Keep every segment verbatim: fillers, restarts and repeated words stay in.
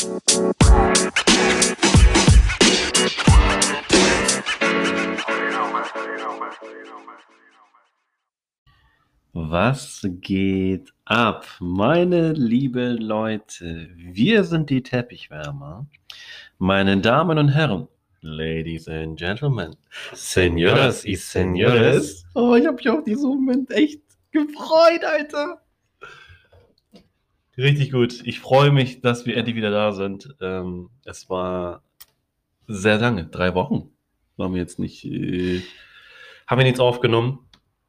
Was geht ab, meine liebe Leute? Wir sind die Teppichwärmer. Meine Damen und Herren, Ladies and Gentlemen, Señoras y Señores. Oh, ich habe mich auf diesen Moment echt gefreut, Alter. Richtig gut. Ich freue mich, dass wir endlich wieder da sind. Ähm, es war sehr lange, drei Wochen. Waren wir jetzt nicht, äh, haben wir nichts aufgenommen.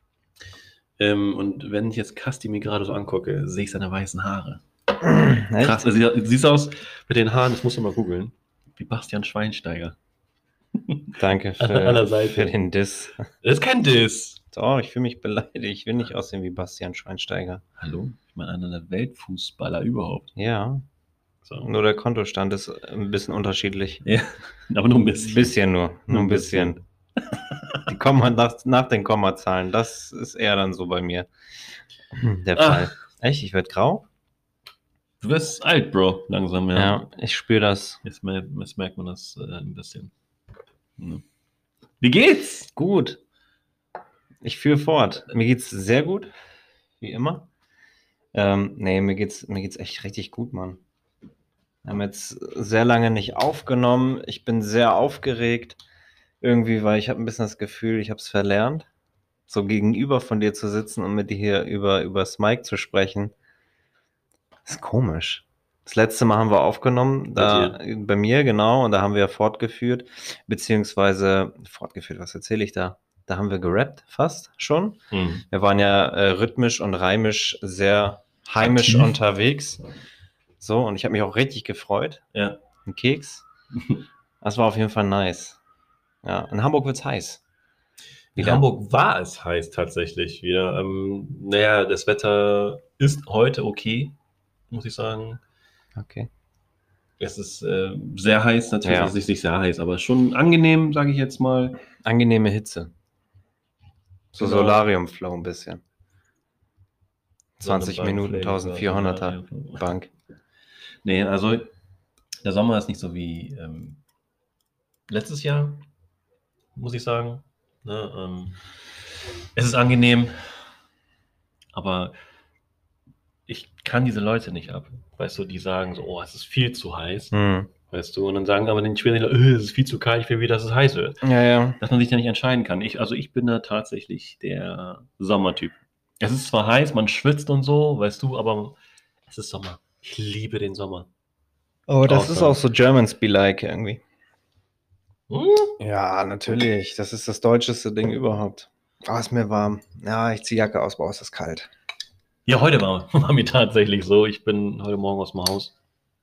Ähm, und wenn ich jetzt Kasti mir gerade so angucke, sehe ich seine weißen Haare. Echt? Krass, also, sie- siehst aus mit den Haaren, das musst du mal googeln, wie Bastian Schweinsteiger. Danke An der für, Seite. für den Diss. Das ist kein Diss. Doch, ich fühle mich beleidigt. Ich will nicht aussehen wie Bastian Schweinsteiger. Hallo? Ich meine, einer der Weltfußballer überhaupt. Ja, So. nur der Kontostand ist ein bisschen unterschiedlich. Ja, aber nur ein bisschen. Bisschen nur, nur ein ein bisschen. bisschen. Die Komma nach, nach den Kommazahlen, das ist eher dann so bei mir der Ah. Fall. Echt? Ich werde grau? Du wirst alt, Bro, langsam, ja. Ja, ich spüre das. Jetzt, mer- jetzt merkt man das äh, ein bisschen. Ja. Wie geht's? Gut. Ich führe fort. Mir geht's sehr gut, wie immer. Ähm, nee, mir geht's, mir geht's echt richtig gut, Mann. Wir haben jetzt sehr lange nicht aufgenommen. Ich bin sehr aufgeregt. Irgendwie, weil ich habe ein bisschen das Gefühl, ich habe es verlernt, so gegenüber von dir zu sitzen und mit dir hier über, über das Mic zu sprechen. Das ist komisch. Das letzte Mal haben wir aufgenommen, da, Bei bei mir, genau, und da haben wir fortgeführt, beziehungsweise, fortgeführt, was erzähle ich da? Da haben wir gerappt, fast schon. Hm. Wir waren ja äh, rhythmisch und reimisch sehr heimisch Aktiv. unterwegs. So, und ich habe mich auch richtig gefreut. Ja. Ein Keks. Das war auf jeden Fall nice. Ja, in Hamburg wird's heiß. In Wieder. Hamburg war es heiß tatsächlich wieder. Ähm, naja, das Wetter ist heute okay, muss ich sagen. Okay. Es ist äh, sehr heiß, natürlich Ja. ist es nicht sehr heiß, aber schon angenehm, sage ich jetzt mal. Angenehme Hitze. So Genau. Solarium-Flow ein bisschen. zwanzig Sonne, Minuten, Flavor, eintausendvierhunderter Solarium. Bank. Nee, also der Sommer ist nicht so wie ähm, letztes Jahr, muss ich sagen. Ne, ähm, es ist angenehm, aber ich kann diese Leute nicht ab. Weißt du, die sagen so, oh, es ist viel zu heiß. Hm. Weißt du, und dann sagen aber den Schweden, äh, es ist viel zu kalt, ich will wieder, dass es heiß wird. Ja, ja. Dass man sich da nicht entscheiden kann. Ich, also ich bin da tatsächlich der Sommertyp. Es ist zwar heiß, man schwitzt und so, weißt du, aber es ist Sommer. Ich liebe den Sommer. Oh, das Außer- ist auch so Germans be like irgendwie. Hm? Ja, natürlich. Das ist das deutscheste Ding überhaupt. Oh, ist mir warm. Ja, ich ziehe Jacke aus, boah, ist das kalt. Ja, heute war, war mir tatsächlich so. Ich bin heute Morgen aus dem Haus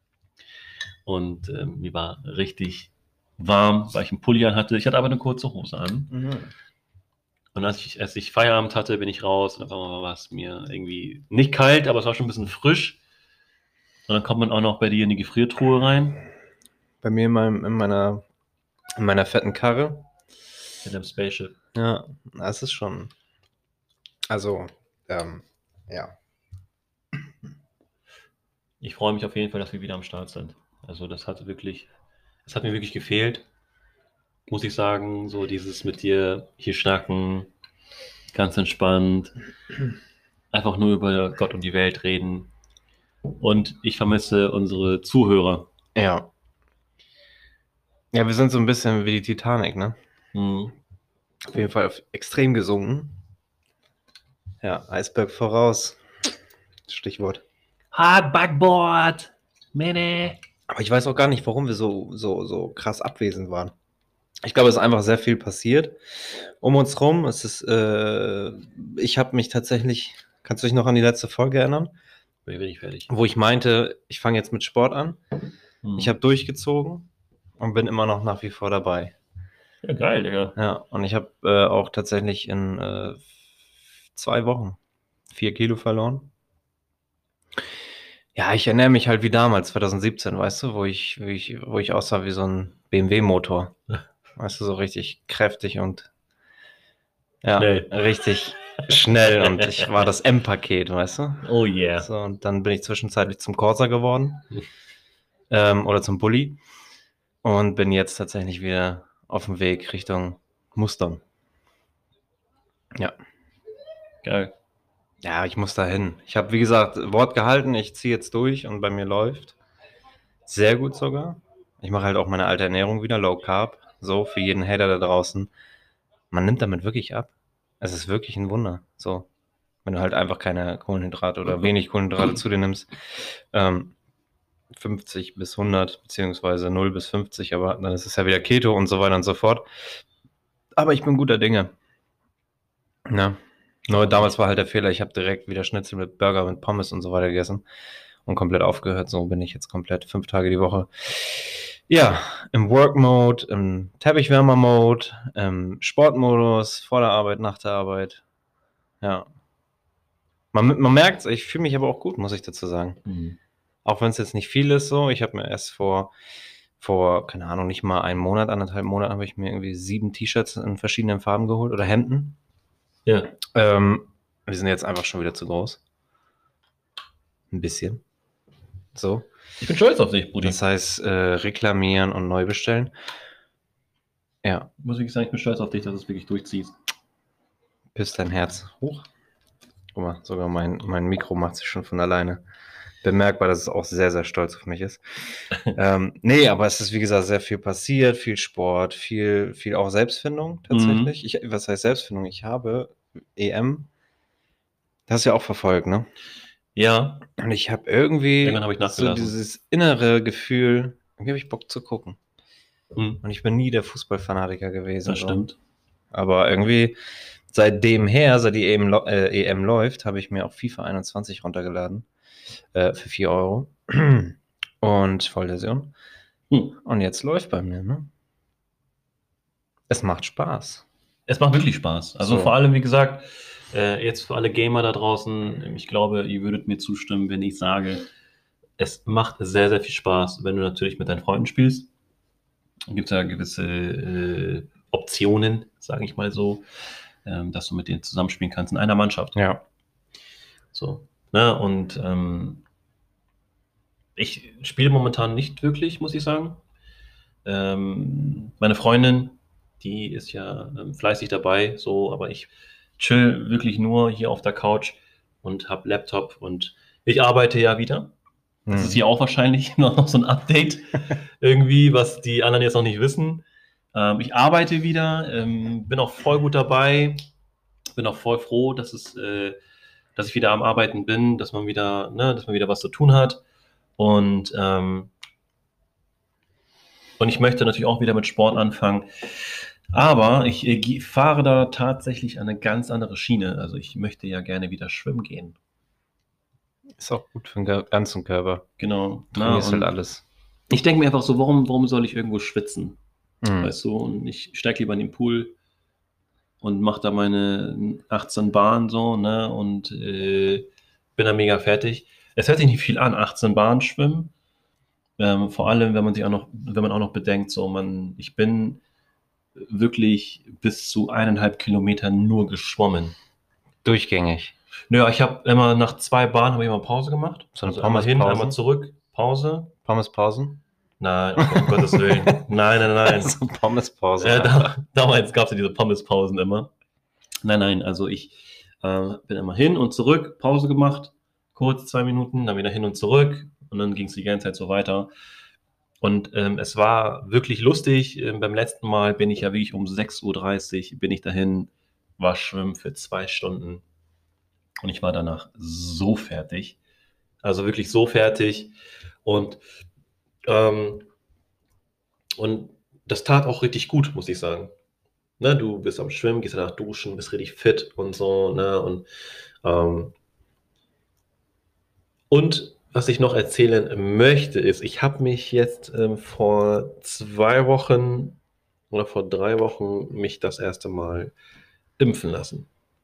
und ähm, mir war richtig warm, weil ich einen Pulli an hatte. Ich hatte aber eine kurze Hose an. Und als ich, als ich Feierabend hatte, bin ich raus und auf einmal war es mir irgendwie nicht kalt, aber es war schon ein bisschen frisch. Und dann kommt man auch noch bei dir in die Gefriertruhe rein, Bei mir in, meinem, in, meiner, in meiner fetten Karre. mit dem Spaceship. Ja, das ist schon. Also, ähm, ja. Ich freue mich auf jeden Fall, dass wir wieder am Start sind. Also das hat wirklich, das hat mir wirklich gefehlt, muss ich sagen. So dieses mit dir hier schnacken, ganz entspannt, einfach nur über Gott und die Welt reden. Und ich vermisse unsere Zuhörer. Ja. Ja, wir sind so ein bisschen wie die Titanic, ne? Hm. Auf jeden Fall auf extrem gesunken. Ja, Eisberg voraus. Stichwort. Hard Backboard, Mene. Aber ich weiß auch gar nicht, warum wir so, so, so krass abwesend waren. Ich glaube, es ist einfach sehr viel passiert um uns rum. Es ist, äh, ich habe mich tatsächlich, kannst du dich noch an die letzte Folge erinnern? Bin ich fertig. Wo ich meinte, ich fange jetzt mit Sport an. Hm. Ich habe durchgezogen und bin immer noch nach wie vor dabei. Ja, geil, Digga. Ja, und ich habe äh, auch tatsächlich in äh, zwei Wochen vier Kilo verloren. Ja, ich ernähre mich halt wie damals, zwanzig siebzehn, weißt du, wo ich, wo ich, wo ich aussah wie so ein B M W-Motor. Weißt du, so richtig kräftig und ja, Schnell. richtig schnell. Und ich war das M-Paket, weißt du? Oh yeah. So, und dann bin ich zwischenzeitlich zum Corsa geworden. ähm, oder zum Bulli und bin jetzt tatsächlich wieder auf dem Weg Richtung Mustern. Ja. Geil. Ja, ich muss da hin. Ich habe, wie gesagt, Wort gehalten, ich ziehe jetzt durch und bei mir läuft. Sehr gut sogar. Ich mache halt auch meine alte Ernährung wieder, Low Carb. So, für jeden Hater da draußen. Man nimmt damit wirklich ab. Es ist wirklich ein Wunder. So, wenn du halt einfach keine Kohlenhydrate oder wenig Kohlenhydrate zu dir nimmst. Ähm, fünfzig bis hundert, beziehungsweise null bis fünfzig, aber dann ist es ja wieder Keto und so weiter und so fort. Aber ich bin guter Dinge. Ja. Nur damals war halt der Fehler, ich habe direkt wieder Schnitzel mit Burger und Pommes und so weiter gegessen und komplett aufgehört. So bin ich jetzt komplett fünf Tage die Woche. Ja, im Work-Mode, im Teppichwärmer-Mode, im Sportmodus, vor der Arbeit, nach der Arbeit. Ja. Man, man merkt es, ich fühle mich aber auch gut, muss ich dazu sagen. Mhm. Auch wenn es jetzt nicht viel ist so. Ich habe mir erst vor, vor, keine Ahnung, nicht mal einen Monat, anderthalb Monate, habe ich mir irgendwie sieben T-Shirts in verschiedenen Farben geholt oder Hemden. Ja. Ähm, die sind jetzt einfach schon wieder zu groß. Ein bisschen. So. Ich bin stolz auf dich, Brudi. Das heißt, äh, reklamieren und neu bestellen. Ja. Muss ich sagen, ich bin stolz auf dich, dass du es wirklich durchziehst. Pisst dein Herz hoch. Guck mal, sogar mein, mein Mikro macht sich schon von alleine bemerkbar, dass es auch sehr, sehr stolz auf mich ist. ähm, nee, aber es ist, wie gesagt, sehr viel passiert, viel Sport, viel, viel auch Selbstfindung tatsächlich. Mhm. Ich, was heißt Selbstfindung? Ich habe E M, das hast du ja auch verfolgt, ne? Ja. Und ich habe irgendwie Irgendwann hab ich so dieses innere Gefühl, irgendwie habe ich Bock zu gucken. Mhm. Und ich bin nie der Fußballfanatiker gewesen. Das so. Stimmt. Aber irgendwie seitdem her, seit die E M, äh, E M läuft, habe ich mir auch FIFA einundzwanzig runtergeladen. Äh, für vier Euro. Und Vollversion. Hm. Und jetzt läuft bei mir, ne? Es macht Spaß. Es macht wirklich Spaß. Also so. Vor allem, wie gesagt, äh, jetzt für alle Gamer da draußen, ich glaube, ihr würdet mir zustimmen, wenn ich sage, es macht sehr, sehr viel Spaß, wenn du natürlich mit deinen Freunden spielst. Da gibt es ja gewisse äh, Optionen, sage ich mal so, ähm, dass du mit denen zusammenspielen kannst in einer Mannschaft. Ja. So. Ne? Und ähm, ich spiele momentan nicht wirklich, muss ich sagen. Ähm, meine Freundin, die ist ja ähm, fleißig dabei, so, aber ich chill wirklich nur hier auf der Couch und habe Laptop und ich arbeite ja wieder. Das hm. ist hier auch wahrscheinlich noch so ein Update irgendwie, was die anderen jetzt noch nicht wissen. Ähm, ich arbeite wieder, ähm, bin auch voll gut dabei, bin auch voll froh, dass es, äh, dass ich wieder am Arbeiten bin, dass man wieder, ne, dass man wieder was zu tun hat. Und, ähm, und ich möchte natürlich auch wieder mit Sport anfangen. Aber ich äh, fahre da tatsächlich eine ganz andere Schiene. Also ich möchte ja gerne wieder schwimmen gehen. Ist auch gut für den ganzen Körper. Genau. Trainierst halt alles. Ich denke mir einfach so, warum, warum soll ich irgendwo schwitzen? Mhm. Weißt du, und ich steige lieber in den Pool und mache da meine achtzehn Bahnen so, ne, und äh, bin da mega fertig. Es hört sich nicht viel an, achtzehn Bahnen schwimmen. Ähm, vor allem, wenn man sich auch noch, wenn man auch noch bedenkt, so, man, ich bin wirklich bis zu eineinhalb Kilometern nur geschwommen. Durchgängig. Naja, ich habe immer nach zwei Bahnen habe ich immer Pause gemacht. So eine also einmal hin, einmal zurück, Pause. Pommes-Pausen? Nein, um Gottes Willen. Nein, nein, nein. So Pommes-Pause. Äh, da, damals gab es ja diese Pommes-Pausen immer. Nein, nein, also ich äh, bin immer hin und zurück, Pause gemacht, kurz zwei Minuten, dann wieder hin und zurück und dann ging es die ganze Zeit so weiter. Und ähm, es war wirklich lustig. Ähm, beim letzten Mal bin ich ja wirklich um sechs Uhr dreißig bin ich dahin, war schwimmen für zwei Stunden. Und ich war danach so fertig. Also wirklich so fertig. Und, ähm, und das tat auch richtig gut, muss ich sagen. Ne, du bist am Schwimmen, gehst danach duschen, bist richtig fit und so. Ne, und, ähm, und was ich noch erzählen möchte, ist, ich habe mich jetzt ähm, vor zwei Wochen oder vor drei Wochen mich das erste Mal impfen lassen.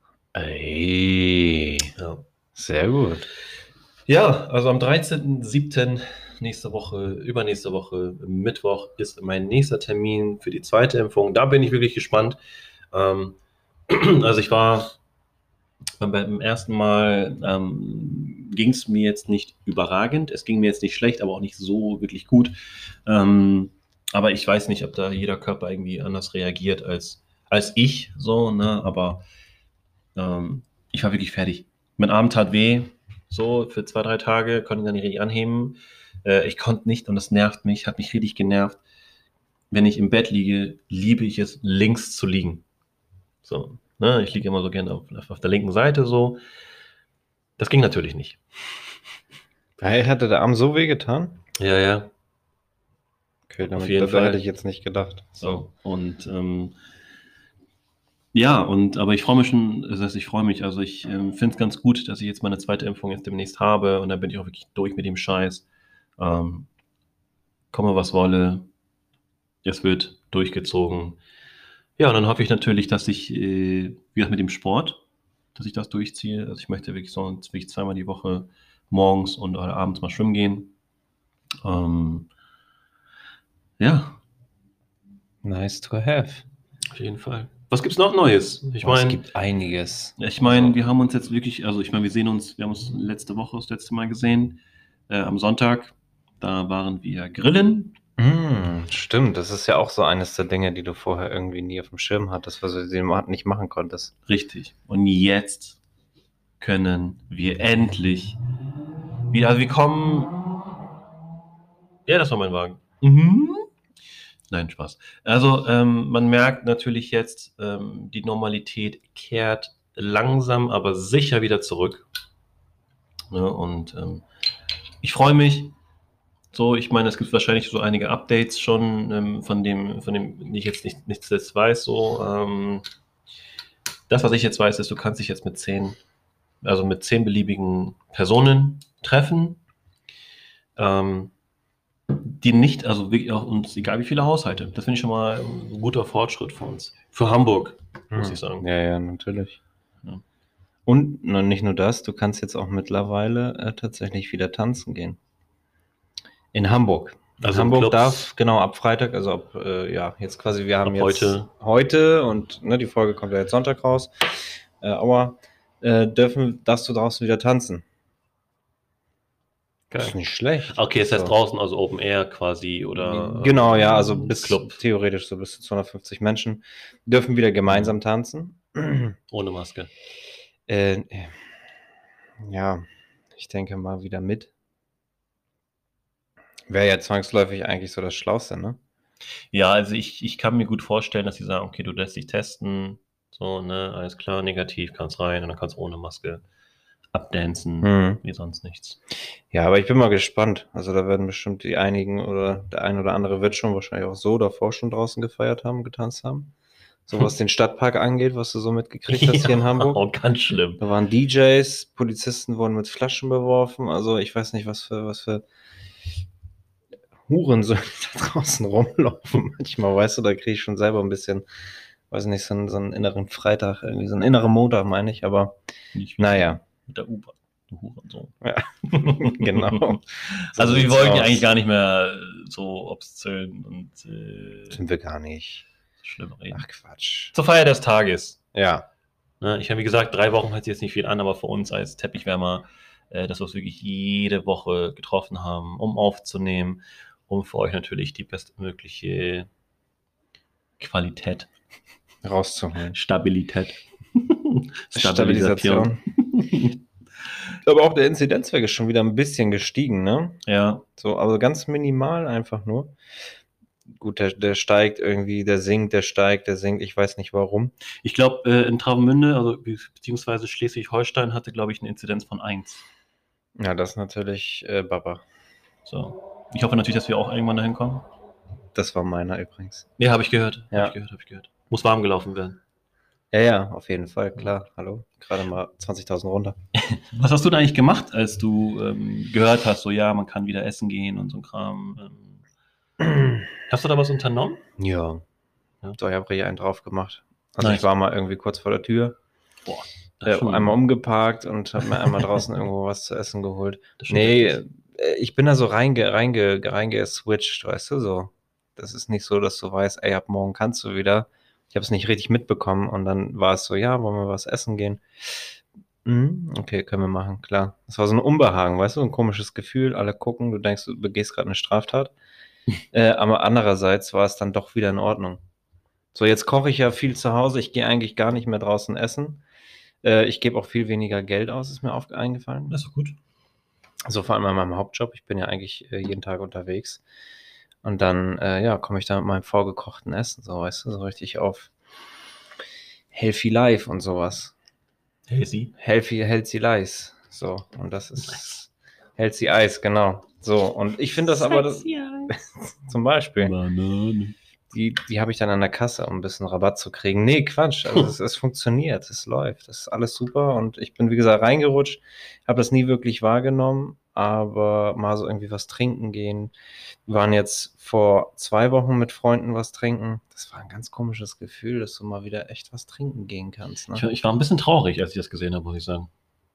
Ey, ja. Sehr gut. Ja, also am dreizehnten siebten nächste Woche, übernächste Woche, Mittwoch ist mein nächster Termin für die zweite Impfung. Da bin ich wirklich gespannt. Ähm, also ich war beim ersten Mal ähm, ging es mir jetzt nicht überragend. Es ging mir jetzt nicht schlecht, aber auch nicht so wirklich gut. Ähm, aber ich weiß nicht, ob da jeder Körper irgendwie anders reagiert als, als ich. So, ne? Aber ähm, ich war wirklich fertig. Mein Arm tat weh. So, für zwei, drei Tage konnte ich dann nicht richtig anheben. Äh, ich konnte nicht und das nervt mich, hat mich richtig genervt. Wenn ich im Bett liege, liebe ich es, links zu liegen. So, ne? Ich liege immer so gerne auf, auf der linken Seite so. Das ging natürlich nicht. Hey, hatte der Arm so weh getan? Ja, ja. Okay, Auf damit, jeden da, da Fall. hätte ich jetzt nicht gedacht. So, und ähm, ja, und aber ich freue mich schon, das heißt, ich freue mich. Also ich ähm, finde es ganz gut, dass ich jetzt meine zweite Impfung jetzt demnächst habe und dann bin ich auch wirklich durch mit dem Scheiß. Ähm, komme, was wolle. Es wird durchgezogen. Ja, und dann hoffe ich natürlich, dass ich, äh, wie gesagt, mit dem Sport, dass ich das durchziehe. Also ich möchte wirklich sonst wirklich zweimal die Woche morgens und oder abends mal schwimmen gehen. Ähm, ja, Nice to have. auf jeden Fall. Was gibt's noch Neues? Ich Boah, es meine, gibt einiges. ich meine, Also- wir haben uns jetzt wirklich, also ich meine, wir sehen uns, wir haben uns letzte Woche das letzte Mal gesehen, äh, am Sonntag. Da waren wir grillen. Mm, stimmt, das ist ja auch so eines der Dinge, die du vorher irgendwie nie auf dem Schirm hattest, was du den nicht machen konntest. Richtig. Und jetzt können wir endlich wieder, also wir kommen, ja, das war mein Wagen. Mhm. Nein, Spaß. Also ähm, man merkt natürlich jetzt, ähm, die Normalität kehrt langsam, aber sicher wieder zurück. Ja, und ähm, ich freue mich. So, ich meine, es gibt wahrscheinlich so einige Updates schon, ähm, von dem, von dem ich jetzt nicht, nichts jetzt weiß. So, ähm, das, was ich jetzt weiß, ist, du kannst dich jetzt mit zehn, also mit zehn beliebigen Personen treffen, ähm, die nicht, also wirklich auch uns, egal wie viele Haushalte. Das finde ich schon mal ein guter Fortschritt für uns. Für Hamburg, muss Hm. ich sagen. Ja, ja, natürlich. Ja. Und na, nicht nur das, du kannst jetzt auch mittlerweile äh, tatsächlich wieder tanzen gehen. In Hamburg. In Also in Hamburg Clubs. darf, genau, ab Freitag, also ab, äh, ja, jetzt quasi, wir haben Ab jetzt heute. heute und ne, die Folge kommt ja jetzt Sonntag raus, äh, aber äh, dürfen, darfst du draußen wieder tanzen. Das ist Geil. nicht schlecht. Okay, es heißt So. draußen, also Open Air quasi oder. Genau, ähm, ja, also bis Club. theoretisch so bis zu zweihundertfünfzig Menschen dürfen wieder gemeinsam tanzen. Ohne Maske. Äh, ja, ich denke mal wieder mit. Wäre ja zwangsläufig eigentlich so das Schlauste, ne? Ja, also ich, ich kann mir gut vorstellen, dass sie sagen, okay, du lässt dich testen, so, ne, alles klar, negativ, kannst rein und dann kannst du ohne Maske abdancen, Hm. wie sonst nichts. Ja, aber ich bin mal gespannt. Also da werden bestimmt die einigen oder der ein oder andere wird schon wahrscheinlich auch so davor schon draußen gefeiert haben, getanzt haben. So was den Stadtpark angeht, was du so mitgekriegt hast hier in Hamburg. Oh, ganz schlimm. Da waren D Js, Polizisten wurden mit Flaschen beworfen. Also ich weiß nicht, was für, was für Huren so da draußen rumlaufen. Manchmal, weißt du, da kriege ich schon selber ein bisschen, weiß nicht, so einen, so einen inneren Freitag, irgendwie so einen inneren Montag, meine ich, aber Nicht wie naja. mit der U-Bahn. Du Hurensohn. Ja, genau. So Also wir sieht's wollen ja aus. eigentlich gar nicht mehr so obszön und äh, Sind wir gar nicht. schlimm reden. Ach Quatsch. Zur Feier des Tages. Ja. Ne, ich habe, wie gesagt, drei Wochen hört sich jetzt nicht viel an, aber für uns als Teppichwärmer, äh, dass wir uns wirklich jede Woche getroffen haben, um aufzunehmen, um für euch natürlich die bestmögliche Qualität, Rauszuholen. Stabilität, Stabilisation. Aber auch der Inzidenzwert ist schon wieder ein bisschen gestiegen, ne? Ja, So, also ganz minimal einfach nur. Gut, der, der steigt irgendwie, der sinkt, der steigt, der sinkt, ich weiß nicht warum. ich glaube, äh, in Travemünde, also be- beziehungsweise Schleswig-Holstein, hatte, glaube ich, eine Inzidenz von eins. Ja, das ist natürlich äh, Baba. So. Ich hoffe natürlich, dass wir auch irgendwann dahin kommen. Das war meiner übrigens. Ja, habe ich gehört. Ja. Habe ich gehört, habe ich gehört. Muss warm gelaufen werden. Ja, ja, auf jeden Fall, klar. Hallo, gerade mal zwanzigtausend runter. Was hast du da eigentlich gemacht, als du ähm, gehört hast, so ja, man kann wieder essen gehen und so ein Kram? Ähm, hast du da was unternommen? Ja. Ja. So, ich habe richtig einen drauf gemacht. Also Nice. ich war mal irgendwie kurz vor der Tür, Boah, das ist äh, schon- einmal umgeparkt und habe mir einmal draußen irgendwo was zu essen geholt. das ist schon Nee, heftig. äh, ich bin da so reinge, reinge, reingeswitcht, weißt du, so. Das ist nicht so, dass du weißt, ey, ab morgen kannst du wieder. Ich habe es nicht richtig mitbekommen und dann war es so, ja, wollen wir was essen gehen? Mhm, okay, können wir machen, klar. Das war so ein Unbehagen, weißt du, so ein komisches Gefühl. Alle gucken, du denkst, du begehst gerade eine Straftat. Äh, aber andererseits war es dann doch wieder in Ordnung. So, jetzt koche ich ja viel zu Hause. Ich gehe eigentlich gar nicht mehr draußen essen. Äh, ich gebe auch viel weniger Geld aus, ist mir auf eingefallen. Das ist doch gut. So vor allem an meinem Hauptjob. Ich bin ja eigentlich äh, jeden Tag unterwegs. Und dann, äh, ja, komme ich da mit meinem vorgekochten Essen, so, weißt du, so richtig auf Healthy Life und sowas. Healthy. Healthy, Healthy Lies. So, und das ist Healthy Ice, genau. So, und ich finde das aber, das, zum Beispiel, Banane. die, die habe ich dann an der Kasse, um ein bisschen Rabatt zu kriegen. Nee, Quatsch, also es, es funktioniert, es läuft, das ist alles super und ich bin, wie gesagt, reingerutscht, habe das nie wirklich wahrgenommen, aber mal so irgendwie was trinken gehen. Wir waren jetzt vor zwei Wochen mit Freunden was trinken. Das war ein ganz komisches Gefühl, dass du mal wieder echt was trinken gehen kannst. Ne? Ich, ich war ein bisschen traurig, als ich das gesehen habe, muss ich sagen.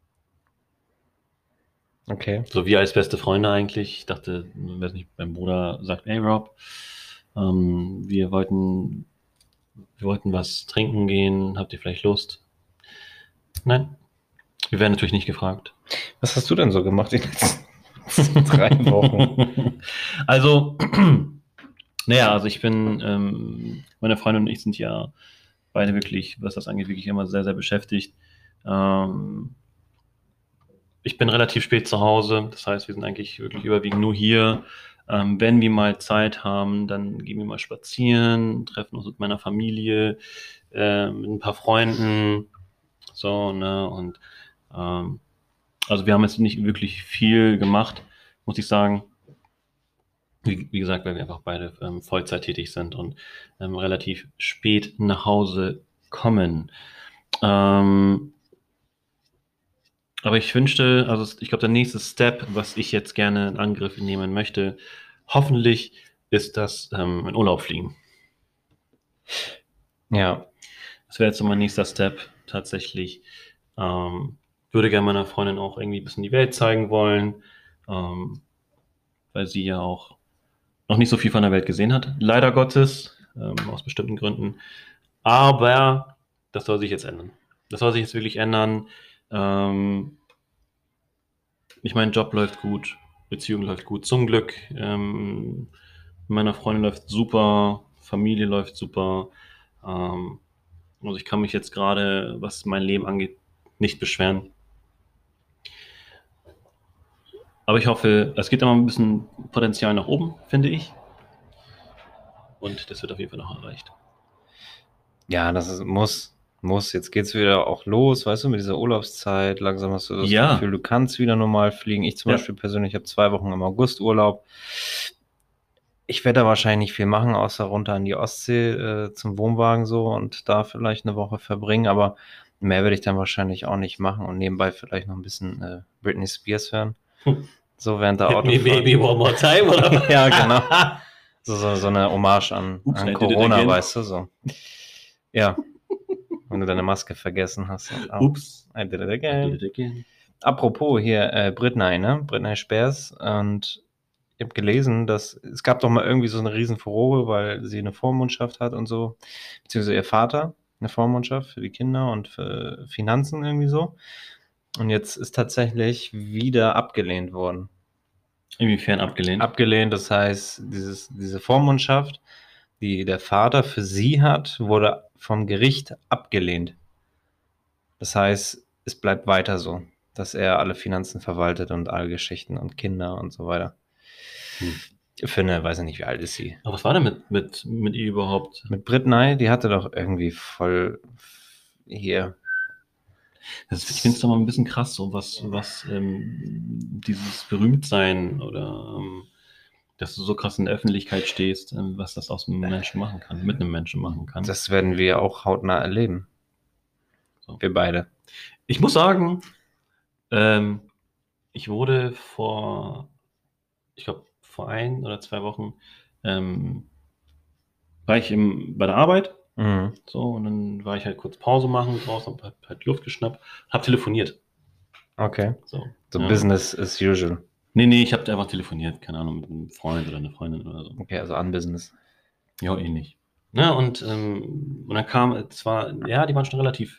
Okay. So wir als beste Freunde eigentlich. Ich dachte, weiß nicht, mein Bruder sagt, hey Rob, ähm, wir wollten, wir wollten was trinken gehen, habt ihr vielleicht Lust? Nein, wir werden natürlich nicht gefragt. Was hast du denn so gemacht in den letzten drei Wochen? Also, naja, also ich bin, ähm, meine Freundin und ich sind ja beide wirklich, was das angeht, wirklich immer sehr, sehr beschäftigt. Ähm, ich bin relativ spät zu Hause, das heißt, wir sind eigentlich wirklich überwiegend nur hier. Ähm, wenn wir mal Zeit haben, dann gehen wir mal spazieren, treffen uns mit meiner Familie, äh, mit ein paar Freunden, so, ne, und ähm, also wir haben jetzt nicht wirklich viel gemacht, muss ich sagen. Wie, wie gesagt, weil wir einfach beide ähm, Vollzeit tätig sind und ähm, relativ spät nach Hause kommen. Ähm, aber ich wünschte, also ich glaube, der nächste Step, was ich jetzt gerne in Angriff nehmen möchte, hoffentlich ist das ähm, in Urlaub fliegen. Ja. Das wäre jetzt so mein nächster Step tatsächlich. Ähm, würde gerne meiner Freundin auch irgendwie ein bisschen die Welt zeigen wollen, ähm, weil sie ja auch noch nicht so viel von der Welt gesehen hat. Leider Gottes, ähm, aus bestimmten Gründen. Aber das soll sich jetzt ändern. Das soll sich jetzt wirklich ändern. Ähm, ich mein Job läuft gut, Beziehung läuft gut, zum Glück. Ähm, meiner Freundin läuft super, Familie läuft super. Ähm, also ich kann mich jetzt gerade, was mein Leben angeht, nicht beschweren. Aber ich hoffe, es geht immer ein bisschen Potenzial nach oben, finde ich. Und das wird auf jeden Fall noch erreicht. Ja, das ist, muss, muss. Jetzt geht's wieder auch los, weißt du, mit dieser Urlaubszeit. Langsam hast du das Ja. Gefühl, du kannst wieder normal fliegen. Ich zum Ja. Beispiel persönlich habe zwei Wochen im August Urlaub. Ich werde da wahrscheinlich nicht viel machen, außer runter an die Ostsee äh, zum Wohnwagen so und da vielleicht eine Woche verbringen. Aber mehr werde ich dann wahrscheinlich auch nicht machen und nebenbei vielleicht noch ein bisschen äh, Britney Spears hören. Hm. So während der Hit me Autofahrt. baby one more time, oder? Ja, genau. So, so, so eine Hommage an, Oops, I an did it Corona, again. weißt du, so. Ja, wenn du deine Maske vergessen hast. Oh, Ups, I did it I again. did it again. Apropos hier äh, Britney, ne? Britney Spears. Und ich habe gelesen, dass es gab doch mal irgendwie so eine riesen Furore, weil sie eine Vormundschaft hat und so, beziehungsweise ihr Vater eine Vormundschaft für die Kinder und für Finanzen irgendwie so. Und jetzt ist tatsächlich wieder abgelehnt worden. Inwiefern abgelehnt? Abgelehnt, das heißt, dieses, diese Vormundschaft, die der Vater für sie hat, wurde vom Gericht abgelehnt. Das heißt, es bleibt weiter so, dass er alle Finanzen verwaltet und alle Geschichten und Kinder und so weiter. Hm. Für eine, weiß ich nicht, wie alt ist sie? Aber was war denn mit, mit, mit ihr überhaupt? Mit Britney, die hatte doch irgendwie voll hier. Das, ich finde es doch mal ein bisschen krass, so was, was ähm, dieses Berühmtsein oder ähm, dass du so krass in der Öffentlichkeit stehst, ähm, was das aus einem Menschen machen kann, mit einem Menschen machen kann. Das werden wir auch hautnah erleben. So. Wir beide. Ich muss sagen, ähm, ich wurde vor, ich glaube, vor ein oder zwei Wochen ähm, war ich im, bei der Arbeit. Mhm. So, und dann war ich halt kurz Pause machen draußen, hab halt, halt Luft geschnappt, hab telefoniert. Okay. So, So ja. Business as usual. Nee, nee, ich hab einfach telefoniert, keine Ahnung, mit einem Freund oder einer Freundin oder so. Okay, also an Business. Ja, ähnlich. Ja, und, ähm, und dann kam, zwar, ja, die waren schon relativ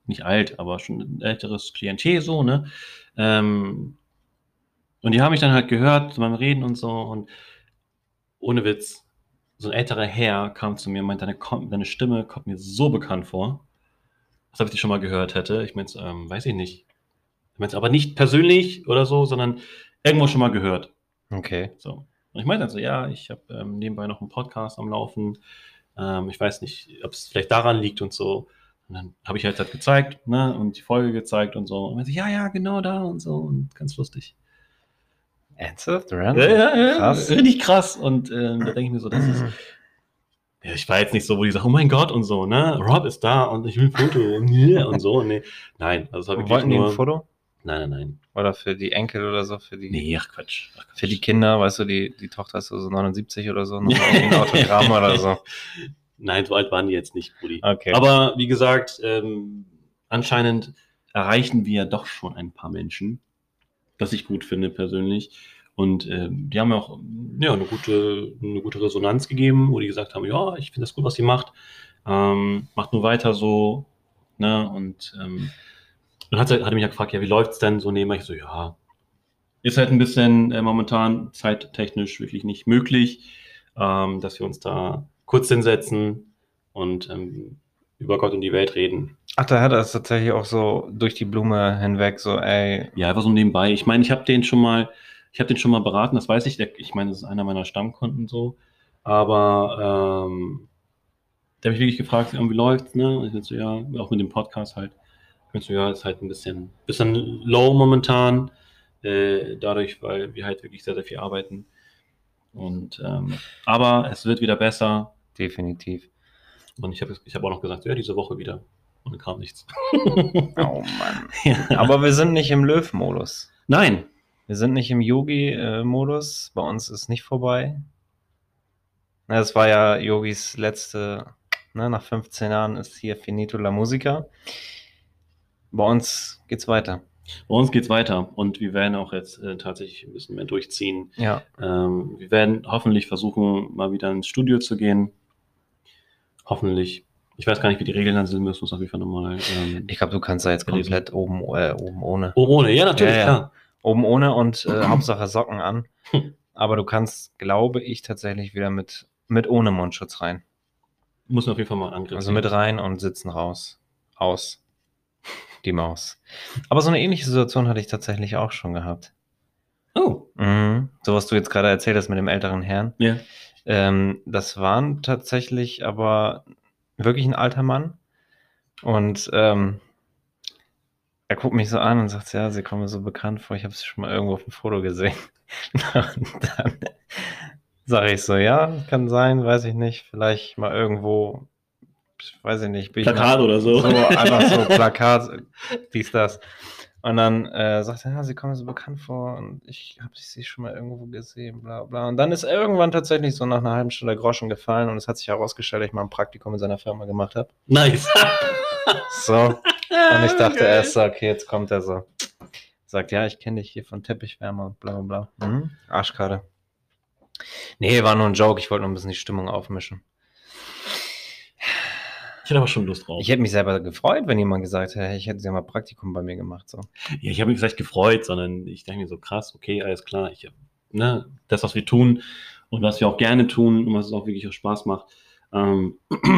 nicht alt, aber schon ein älteres Klientel so, ne? Ähm, und die haben mich dann halt gehört beim Reden und so und ohne Witz, so ein älterer Herr kam zu mir und meinte, deine, deine Stimme kommt mir so bekannt vor, als ob ich die schon mal gehört hätte. Ich meine, ähm, weiß ich nicht. Ich meine, aber nicht persönlich oder so, sondern irgendwo schon mal gehört. Okay. So. Und ich meinte dann so, ja, ich habe ähm, nebenbei noch einen Podcast am Laufen. Ähm, ich weiß nicht, ob es vielleicht daran liegt und so. Und dann habe ich halt halt gezeigt, ne, und die Folge gezeigt und so. Und meinte, ja, ja, genau da und so. Und ganz lustig. Ernsthaft? Ja, ja, ja, krass. Richtig krass. Und ähm, da denke ich mir so, das ist. Ja, ich war jetzt nicht so, wo die sagen, oh mein Gott und so, ne? Rob ist da und ich will ein Foto und, yeah, und so. Nee. Nein, also es war wirklich Wollten die nur... ein Foto? Nein, nein, nein. Oder für die Enkel oder so? Für die, nee, ach Quatsch. Ach Quatsch. Für die Kinder, weißt du, die, die Tochter ist so neunundsiebzig oder so, noch ein Autogramm oder so. Nein, so alt waren die jetzt nicht, Brudi. Okay. Aber wie gesagt, ähm, anscheinend erreichen wir doch schon ein paar Menschen, was ich gut finde persönlich. Und ähm, die haben mir auch ja, eine, gute, eine gute Resonanz gegeben, wo die gesagt haben, ja, ich finde das gut, was ihr macht. Ähm, macht nur weiter so. Ne? Und ähm, dann hat, hat er mich ja gefragt, ja, wie läuft's denn so nebenbei? Ich so, ja, ist halt ein bisschen äh, momentan zeittechnisch wirklich nicht möglich, ähm, dass wir uns da kurz hinsetzen und ähm, über Gott und die Welt reden. Ach, da hat er es tatsächlich auch so durch die Blume hinweg so, ey. Ja, einfach so nebenbei. Ich meine, ich habe den schon mal, ich habe den schon mal beraten, das weiß ich. Der, ich meine, das ist einer meiner Stammkunden so. Aber ähm, der hat mich wirklich gefragt, wie läuft's, ne? Und ich bin so, ja, auch mit dem Podcast halt. Ich bin so, ja, ist halt ein bisschen, bisschen low momentan. Äh, dadurch, weil wir halt wirklich sehr, sehr viel arbeiten. Und ähm, aber es wird wieder besser. Definitiv. Und ich habe ich hab auch noch gesagt, ja, diese Woche wieder. Und dann kam nichts. Oh Mann. Ja. Aber wir sind nicht im Löw-Modus. Nein. Wir sind nicht im Yogi-Modus. Bei uns ist nicht vorbei. Es war ja Yogis letzte, ne, nach fünfzehn Jahren ist hier Finito la Musica. Bei uns geht's weiter. Bei uns geht's weiter und wir werden auch jetzt äh, tatsächlich ein bisschen mehr durchziehen. Ja. Ähm, wir werden hoffentlich versuchen, mal wieder ins Studio zu gehen. Hoffentlich. Ich weiß gar nicht, wie die Regeln dann sind, müssen wir uns auf jeden Fall nochmal. Ähm, ich glaube, du kannst da jetzt komplett oben, äh, oben ohne. Oben ohne, ja, natürlich, ja, ja. Klar. Oben ohne und äh, Hauptsache Socken an. Aber du kannst, glaube ich, tatsächlich wieder mit, mit ohne Mundschutz rein. Muss man auf jeden Fall mal angreifen. Also mit rein und sitzen raus. Aus. Die Maus. Aber so eine ähnliche Situation hatte ich tatsächlich auch schon gehabt. Oh. Mhm. So, was du jetzt gerade erzählt hast mit dem älteren Herrn. Ja. Ähm, das waren tatsächlich aber wirklich ein alter Mann. Und ähm, er guckt mich so an und sagt, ja, sie kommen mir so bekannt vor, ich habe sie schon mal irgendwo auf dem Foto gesehen. Und dann sage ich so, ja, kann sein, weiß ich nicht, vielleicht mal irgendwo, weiß ich nicht. Bin Plakat ich oder so. So, einfach so Plakat, dies, das. Und dann äh, sagt er, ja, sie kommen mir so bekannt vor und ich habe sie schon mal irgendwo gesehen, bla bla. Und dann ist irgendwann tatsächlich so nach einer halben Stunde Groschen gefallen und es hat sich herausgestellt, dass ich mal ein Praktikum in seiner Firma gemacht habe. Nice. So. Und ich dachte okay. erst so, okay, jetzt kommt er so. Sagt, ja, ich kenne dich hier von Teppichwärmer und bla bla bla. Mhm. Arschkarte. Nee, war nur ein Joke, ich wollte nur ein bisschen die Stimmung aufmischen. Ich hätte aber schon Lust drauf. Ich hätte mich selber gefreut, wenn jemand gesagt hätte, ich hätte ja mal Praktikum bei mir gemacht. So. Ja, ich habe mich vielleicht gefreut, sondern ich denke mir so, krass, okay, alles klar. Ich, ne, das, was wir tun und was wir auch gerne tun und was es auch wirklich auch Spaß macht, ähm,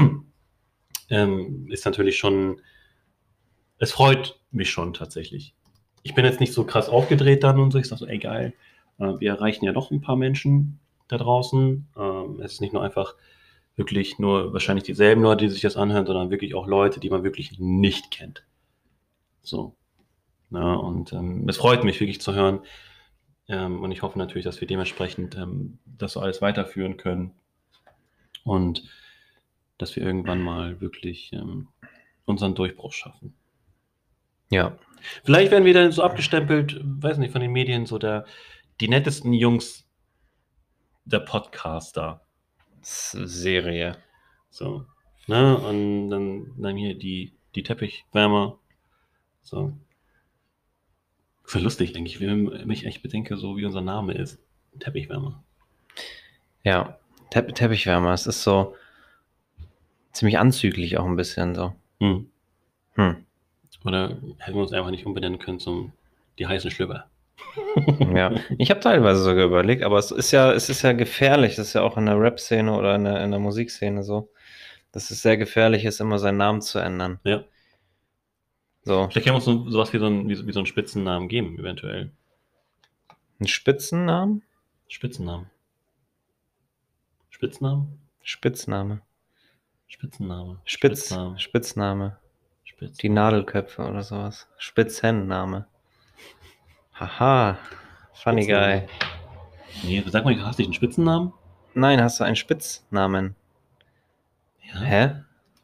ähm, ist natürlich schon, es freut mich schon tatsächlich. Ich bin jetzt nicht so krass aufgedreht dann und so, ich sage so, ey geil, äh, wir erreichen ja doch ein paar Menschen da draußen. Ähm, es ist nicht nur einfach wirklich nur wahrscheinlich dieselben Leute, die sich das anhören, sondern wirklich auch Leute, die man wirklich nicht kennt. So. Ja, und ähm, es freut mich wirklich zu hören. Ähm, und ich hoffe natürlich, dass wir dementsprechend ähm, das so alles weiterführen können. Und dass wir irgendwann mal wirklich ähm, unseren Durchbruch schaffen. Ja. Vielleicht werden wir dann so abgestempelt, weiß nicht, von den Medien, so der, die nettesten Jungs der Podcaster. Serie. So. Ne? Und dann, dann hier die, die Teppichwärmer. So. Das ist ja lustig eigentlich, wenn ich echt bedenke, so wie unser Name ist. Teppichwärmer. Ja, Te- Teppichwärmer. Es ist so ziemlich anzüglich auch ein bisschen so. Hm. Hm. Oder hätten wir uns einfach nicht umbenennen können zum die heißen Schlüpper? Ja, ich habe teilweise sogar überlegt, aber es ist ja, es ist ja gefährlich, das ist ja auch in der Rap-Szene oder in der, in der Musikszene so, dass es sehr gefährlich ist, immer seinen Namen zu ändern. Ja. So, Vielleicht können wir uns so, sowas wie so, ein, wie, wie so einen Spitzennamen geben, eventuell. ein Spitzennamen? Spitzennamen. Spitznamen? Spitzname. Spitzname. Spitz, Spitzname. Spitzname. Die Spitzname. Nadelköpfe oder sowas. Spitzhenname. Haha, funny Spitzname. guy. Nee, sag mal, du hast nicht einen Spitzennamen? Nein, hast du einen Spitznamen? Ja. Hä?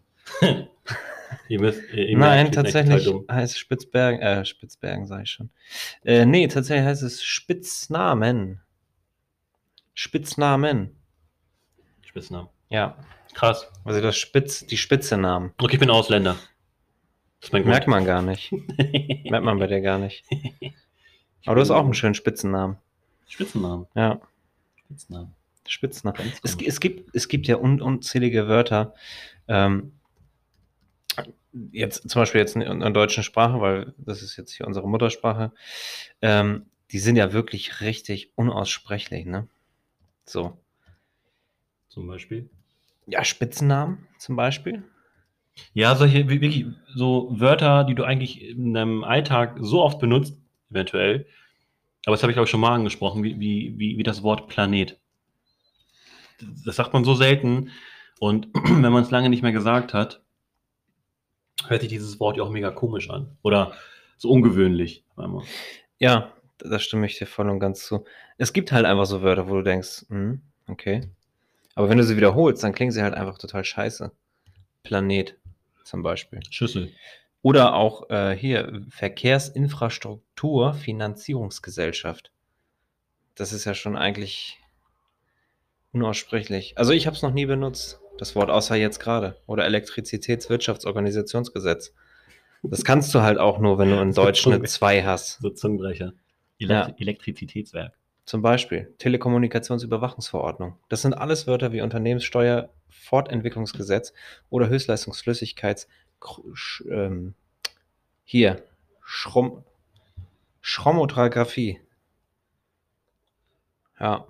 ihr müsst, ihr, ihr Nein, merkt, ihr seid tatsächlich total dumm. heißt Spitzbergen, äh, Spitzbergen sage ich schon. Äh, nee, tatsächlich heißt es Spitznamen. Spitznamen. Spitznamen. Ja, Krass. also das Spitz, die Spitzenamen. Okay, ich bin Ausländer. Das ist mein Grund. Merkt man gar nicht. Merkt man bei dir gar nicht. Aber du hast auch einen schönen Spitzennamen. Spitzennamen. Ja, Spitznamen. Spitznamen. Ganz Es, komisch. es, gibt, es gibt ja un, unzählige Wörter. Ähm, jetzt zum Beispiel jetzt in, in der deutschen Sprache, weil das ist jetzt hier unsere Muttersprache. Ähm, die sind ja wirklich richtig unaussprechlich, ne? So. Zum Beispiel. Ja, Spitzennamen zum Beispiel. Ja, solche wie- wirklich so Wörter, die du eigentlich in deinem Alltag so oft benutzt, eventuell. Aber das habe ich, glaube ich, schon mal angesprochen, wie, wie, wie, wie das Wort Planet. Das sagt man so selten. Und wenn man es lange nicht mehr gesagt hat, hört sich dieses Wort ja auch mega komisch an. Oder so ungewöhnlich. Einmal. Ja, da stimme ich dir voll und ganz zu. Es gibt halt einfach so Wörter, wo du denkst, hm, okay. Aber wenn du sie wiederholst, dann klingen sie halt einfach total scheiße. Planet zum Beispiel. Schüssel. Oder auch äh, hier Verkehrsinfrastruktur Finanzierungsgesellschaft. Das ist ja schon eigentlich unaussprechlich. Also ich habe es noch nie benutzt, das Wort, außer jetzt gerade. Oder Elektrizitätswirtschaftsorganisationsgesetz. Das kannst du halt auch nur, wenn du in Deutsch eine zwei hast. So Zungenbrecher. Ja. Elektrizitätswerk. Zum Beispiel Telekommunikationsüberwachungsverordnung. Das sind alles Wörter wie Unternehmenssteuer, Fortentwicklungsgesetz oder Höchstleistungsflüssigkeits. Ähm, hier, Schrom, Chromatographie. Ja.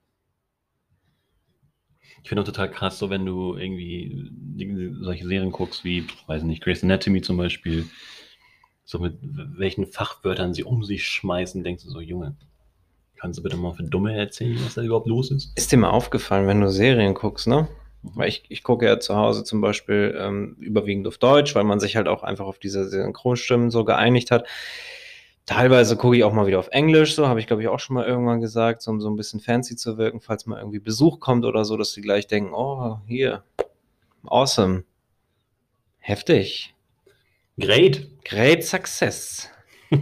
Ich finde auch total krass, so wenn du irgendwie solche Serien guckst, wie, weiß nicht, Grey's Anatomy zum Beispiel, so mit welchen Fachwörtern sie um sich schmeißen, denkst du so, Junge, kannst du bitte mal für Dumme erzählen, was da überhaupt los ist? Ist dir mal aufgefallen, wenn du Serien guckst, ne? Weil ich, ich gucke ja zu Hause zum Beispiel ähm, überwiegend auf Deutsch, weil man sich halt auch einfach auf diese Synchronstimmen so geeinigt hat. Teilweise gucke ich auch mal wieder auf Englisch, so habe ich, glaube ich, auch schon mal irgendwann gesagt, so, um so ein bisschen fancy zu wirken, falls mal irgendwie Besuch kommt oder so, dass die gleich denken, oh, hier, awesome, heftig, Great. great success.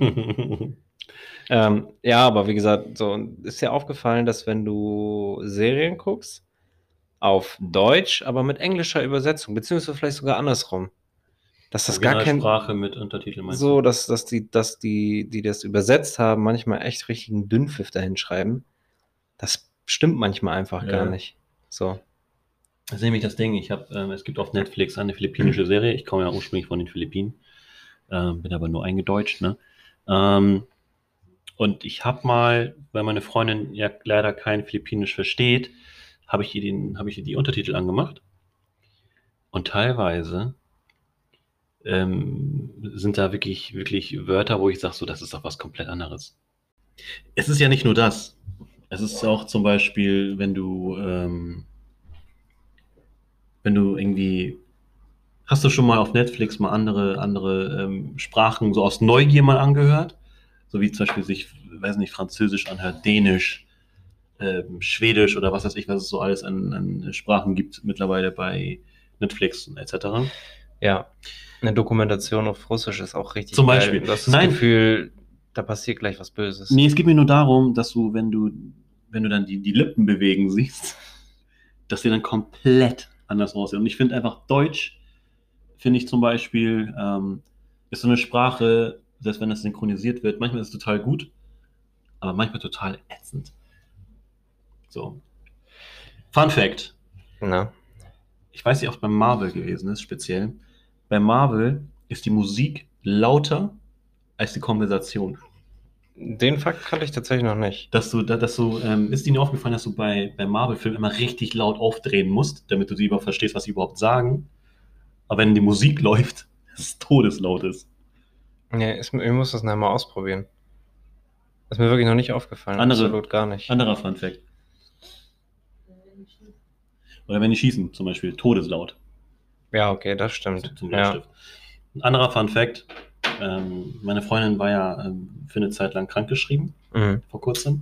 ähm, ja, aber wie gesagt, so ist dir aufgefallen, dass wenn du Serien guckst, auf Deutsch, aber mit englischer Übersetzung, beziehungsweise vielleicht sogar andersrum. Dass das gar kein Sprache mit Untertiteln meinst so, du? dass, dass die, dass die, die das übersetzt haben, manchmal echt richtigen Dünnpfiff dahin schreiben. Das stimmt manchmal einfach Ja. gar nicht. So. Das ist nämlich das Ding. Ich habe, ähm, es gibt auf Netflix eine philippinische Serie. Ich komme ja ursprünglich von den Philippinen, ähm, bin aber nur eingedeutscht, ne? Ähm, und ich habe mal, weil meine Freundin ja leider kein Philippinisch versteht, habe ich ihr den, habe ich ihr die Untertitel angemacht. Und teilweise ähm, sind da wirklich, wirklich Wörter, wo ich sage, so, das ist doch was komplett anderes. Es ist ja nicht nur das. Es ist auch zum Beispiel, wenn du, ähm, wenn du irgendwie, hast du schon mal auf Netflix mal andere, andere ähm, Sprachen so aus Neugier mal angehört? So wie zum Beispiel sich, weiß nicht, Französisch anhört, Dänisch, ähm, Schwedisch oder was weiß ich, was es so alles an, an Sprachen gibt mittlerweile bei Netflix et cetera. Ja. Eine Dokumentation auf Russisch ist auch richtig Zum geil. Beispiel. Du hast das Nein. Gefühl, da passiert gleich was Böses. Nee, es geht mir nur darum, dass du, wenn du, wenn du dann die, die Lippen bewegen siehst, dass die dann komplett anders aussehen. Und ich finde einfach Deutsch, finde ich zum Beispiel, ähm, ist so eine Sprache, selbst wenn das synchronisiert wird, manchmal ist es total gut, aber manchmal total ätzend. So. Fun Fact. Na? Ich weiß nicht, ob es bei Marvel gewesen ist, speziell. Bei Marvel ist die Musik lauter als die Konversation. Den Fakt kannte ich tatsächlich noch nicht. Dass du, dass du, ähm, ist dir nicht aufgefallen, dass du bei, bei Marvel-Filmen immer richtig laut aufdrehen musst, damit du sie überhaupt verstehst, was sie überhaupt sagen. Aber wenn die Musik läuft, es todeslaut ist. Ja, ist, ich muss das nachher mal ausprobieren. Ist mir wirklich noch nicht aufgefallen. Andere, Absolut gar nicht. Anderer Fun Fact. Oder wenn die schießen, zum Beispiel, todeslaut. Ja, okay, das stimmt. Zum ja. Bleistift. Ein anderer Fun Fact. Ähm, meine Freundin war ja ähm, für eine Zeit lang krankgeschrieben, Mhm. vor kurzem.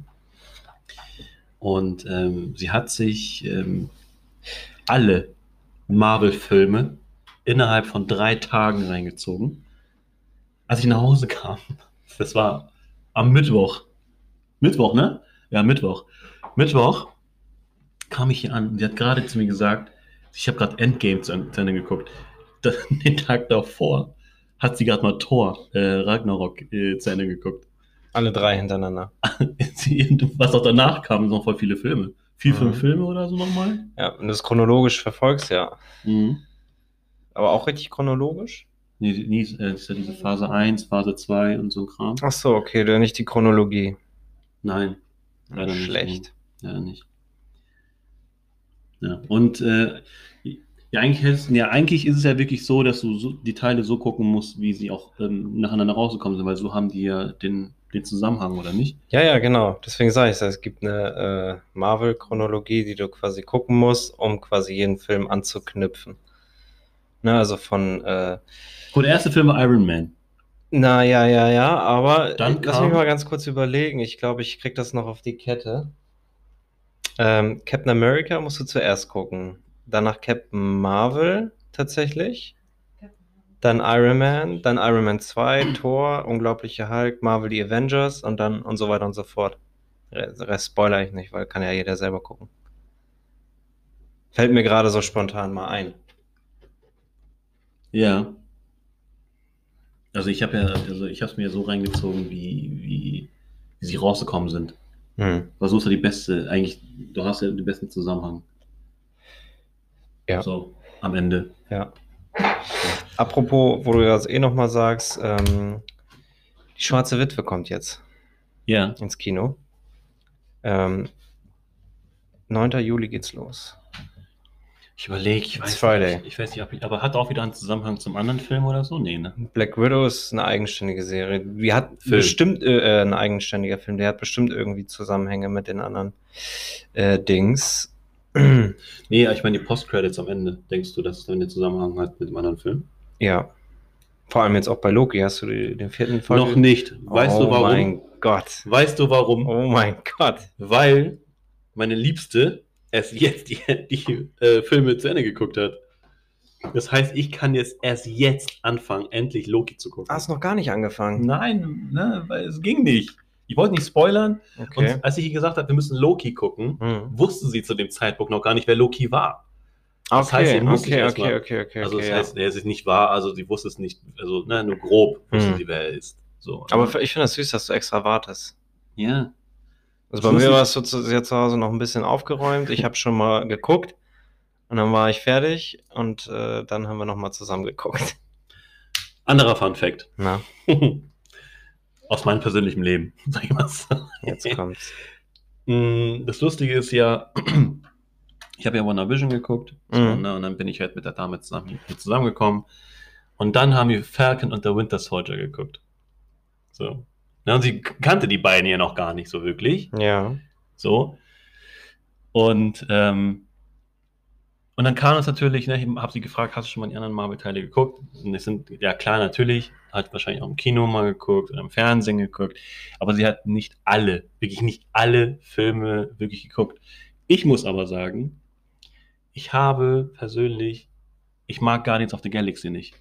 Und ähm, sie hat sich ähm, alle Marvel-Filme innerhalb von drei Tagen reingezogen. Als ich nach Hause kam, das war am Mittwoch. Mittwoch, ne? Ja, Mittwoch. Mittwoch kam ich hier an und sie hat gerade zu mir gesagt, ich habe gerade Endgame zu Ende geguckt. Den Tag davor hat sie gerade mal Thor, äh, Ragnarok äh, zu Ende geguckt. Alle drei hintereinander. Was auch danach kam, sind noch voll viele Filme. Vier, Mhm. fünf Filme oder so nochmal. Ja, wenn du es chronologisch verfolgst, ja. Mhm. Aber auch richtig chronologisch? Nee, nee, äh, ist ja diese Phase eins, Phase zwei und so ein Kram. Ach so, okay, du nicht die Chronologie. Nein, leider nicht. Schlecht. Nee, leider nicht. Ja, und äh, ja, eigentlich, hättest- ja, eigentlich ist es ja wirklich so, dass du so, die Teile so gucken musst, wie sie auch ähm, nacheinander rausgekommen sind, weil so haben die ja den, den Zusammenhang, oder nicht? Ja, ja, genau. Deswegen sage ich es. Es gibt eine äh, Marvel-Chronologie, die du quasi gucken musst, um quasi jeden Film anzuknüpfen. Ne, also von, äh, Gut, der erste Film war Iron Man. na ja, ja, ja, aber Dann lass kam- mich mal ganz kurz überlegen. Ich glaube, ich krieg das noch auf die Kette. Ähm, Captain America musst du zuerst gucken. Danach Captain Marvel tatsächlich. Dann Iron Man, dann Iron Man zwei, Thor, Unglaubliche Hulk, Marvel die Avengers und dann und so weiter und so fort. Den Rest spoiler ich nicht, weil kann ja jeder selber gucken. Fällt mir gerade so spontan mal ein. Ja. Also ich habe ja, also ich habe es mir so reingezogen, wie, wie, wie sie rausgekommen sind. Hm. Weil so ist ja die beste, eigentlich, du hast ja den besten Zusammenhang. Ja. So, am Ende. Ja. Apropos, wo du das eh nochmal sagst, ähm, die Schwarze Witwe kommt jetzt Ja. ins Kino. Ähm, neunter Juli geht's los. Ich überlege, ich It's weiß Friday. nicht, ich weiß nicht, ob ich, aber hat auch wieder einen Zusammenhang zum anderen Film oder so? Nee, ne? Black Widow ist eine eigenständige Serie. Die hat Film. bestimmt äh, ein eigenständiger Film. Der hat bestimmt irgendwie Zusammenhänge mit den anderen äh, Dings. Nee, ich meine die Post-Credits am Ende. Denkst du, dass es dann den Zusammenhang hat mit dem anderen Film? Ja. Vor allem jetzt auch bei Loki. Hast du die, den vierten Folge? Noch nicht. Weißt oh du warum? Oh mein Gott. Weißt du warum? Oh mein Gott. Weil meine Liebste erst jetzt die, die äh, Filme zu Ende geguckt hat. Das heißt, ich kann jetzt erst jetzt anfangen, endlich Loki zu gucken. Hast noch gar nicht angefangen? Nein, ne, weil es ging nicht. Ich wollte nicht spoilern. Okay. Und als ich ihr gesagt habe, wir müssen Loki gucken, Hm. wusste sie zu dem Zeitpunkt noch gar nicht, wer Loki war. Das Okay, heißt, sie musste okay, erst okay, mal- okay, okay, Also okay, das ja. heißt, er ist nicht wahr, also sie wusste es nicht, also ne, nur grob wusste Hm. sie, wer er ist. So, Aber ne? ich finde das süß, dass du extra wartest. ja. Also Das bei mir lustig- war es so zu, sehr zu Hause noch ein bisschen aufgeräumt. Ich habe schon mal geguckt und dann war ich fertig und äh, dann haben wir noch mal zusammen geguckt. Anderer Fun Fact. Na, Aus meinem persönlichen Leben, sag ich mal so. jetzt kommt's. Mm, Das Lustige ist ja, ich habe ja WandaVision geguckt so, Mhm. ne, und dann bin ich halt mit der Dame zusammen, hier zusammengekommen und dann haben wir Falcon und der Winter Soldier geguckt. So. Ja, und sie kannte die beiden ja noch gar nicht so wirklich. Ja. So. Und, ähm, und dann kam es natürlich, ne, ich habe sie gefragt, hast du schon mal die anderen Marvel-Teile geguckt? Und es sind, ja klar, natürlich, hat wahrscheinlich auch im Kino mal geguckt oder im Fernsehen geguckt, aber sie hat nicht alle, wirklich nicht alle Filme wirklich geguckt. Ich muss aber sagen, ich habe persönlich, ich mag Guardians of the Galaxy nicht.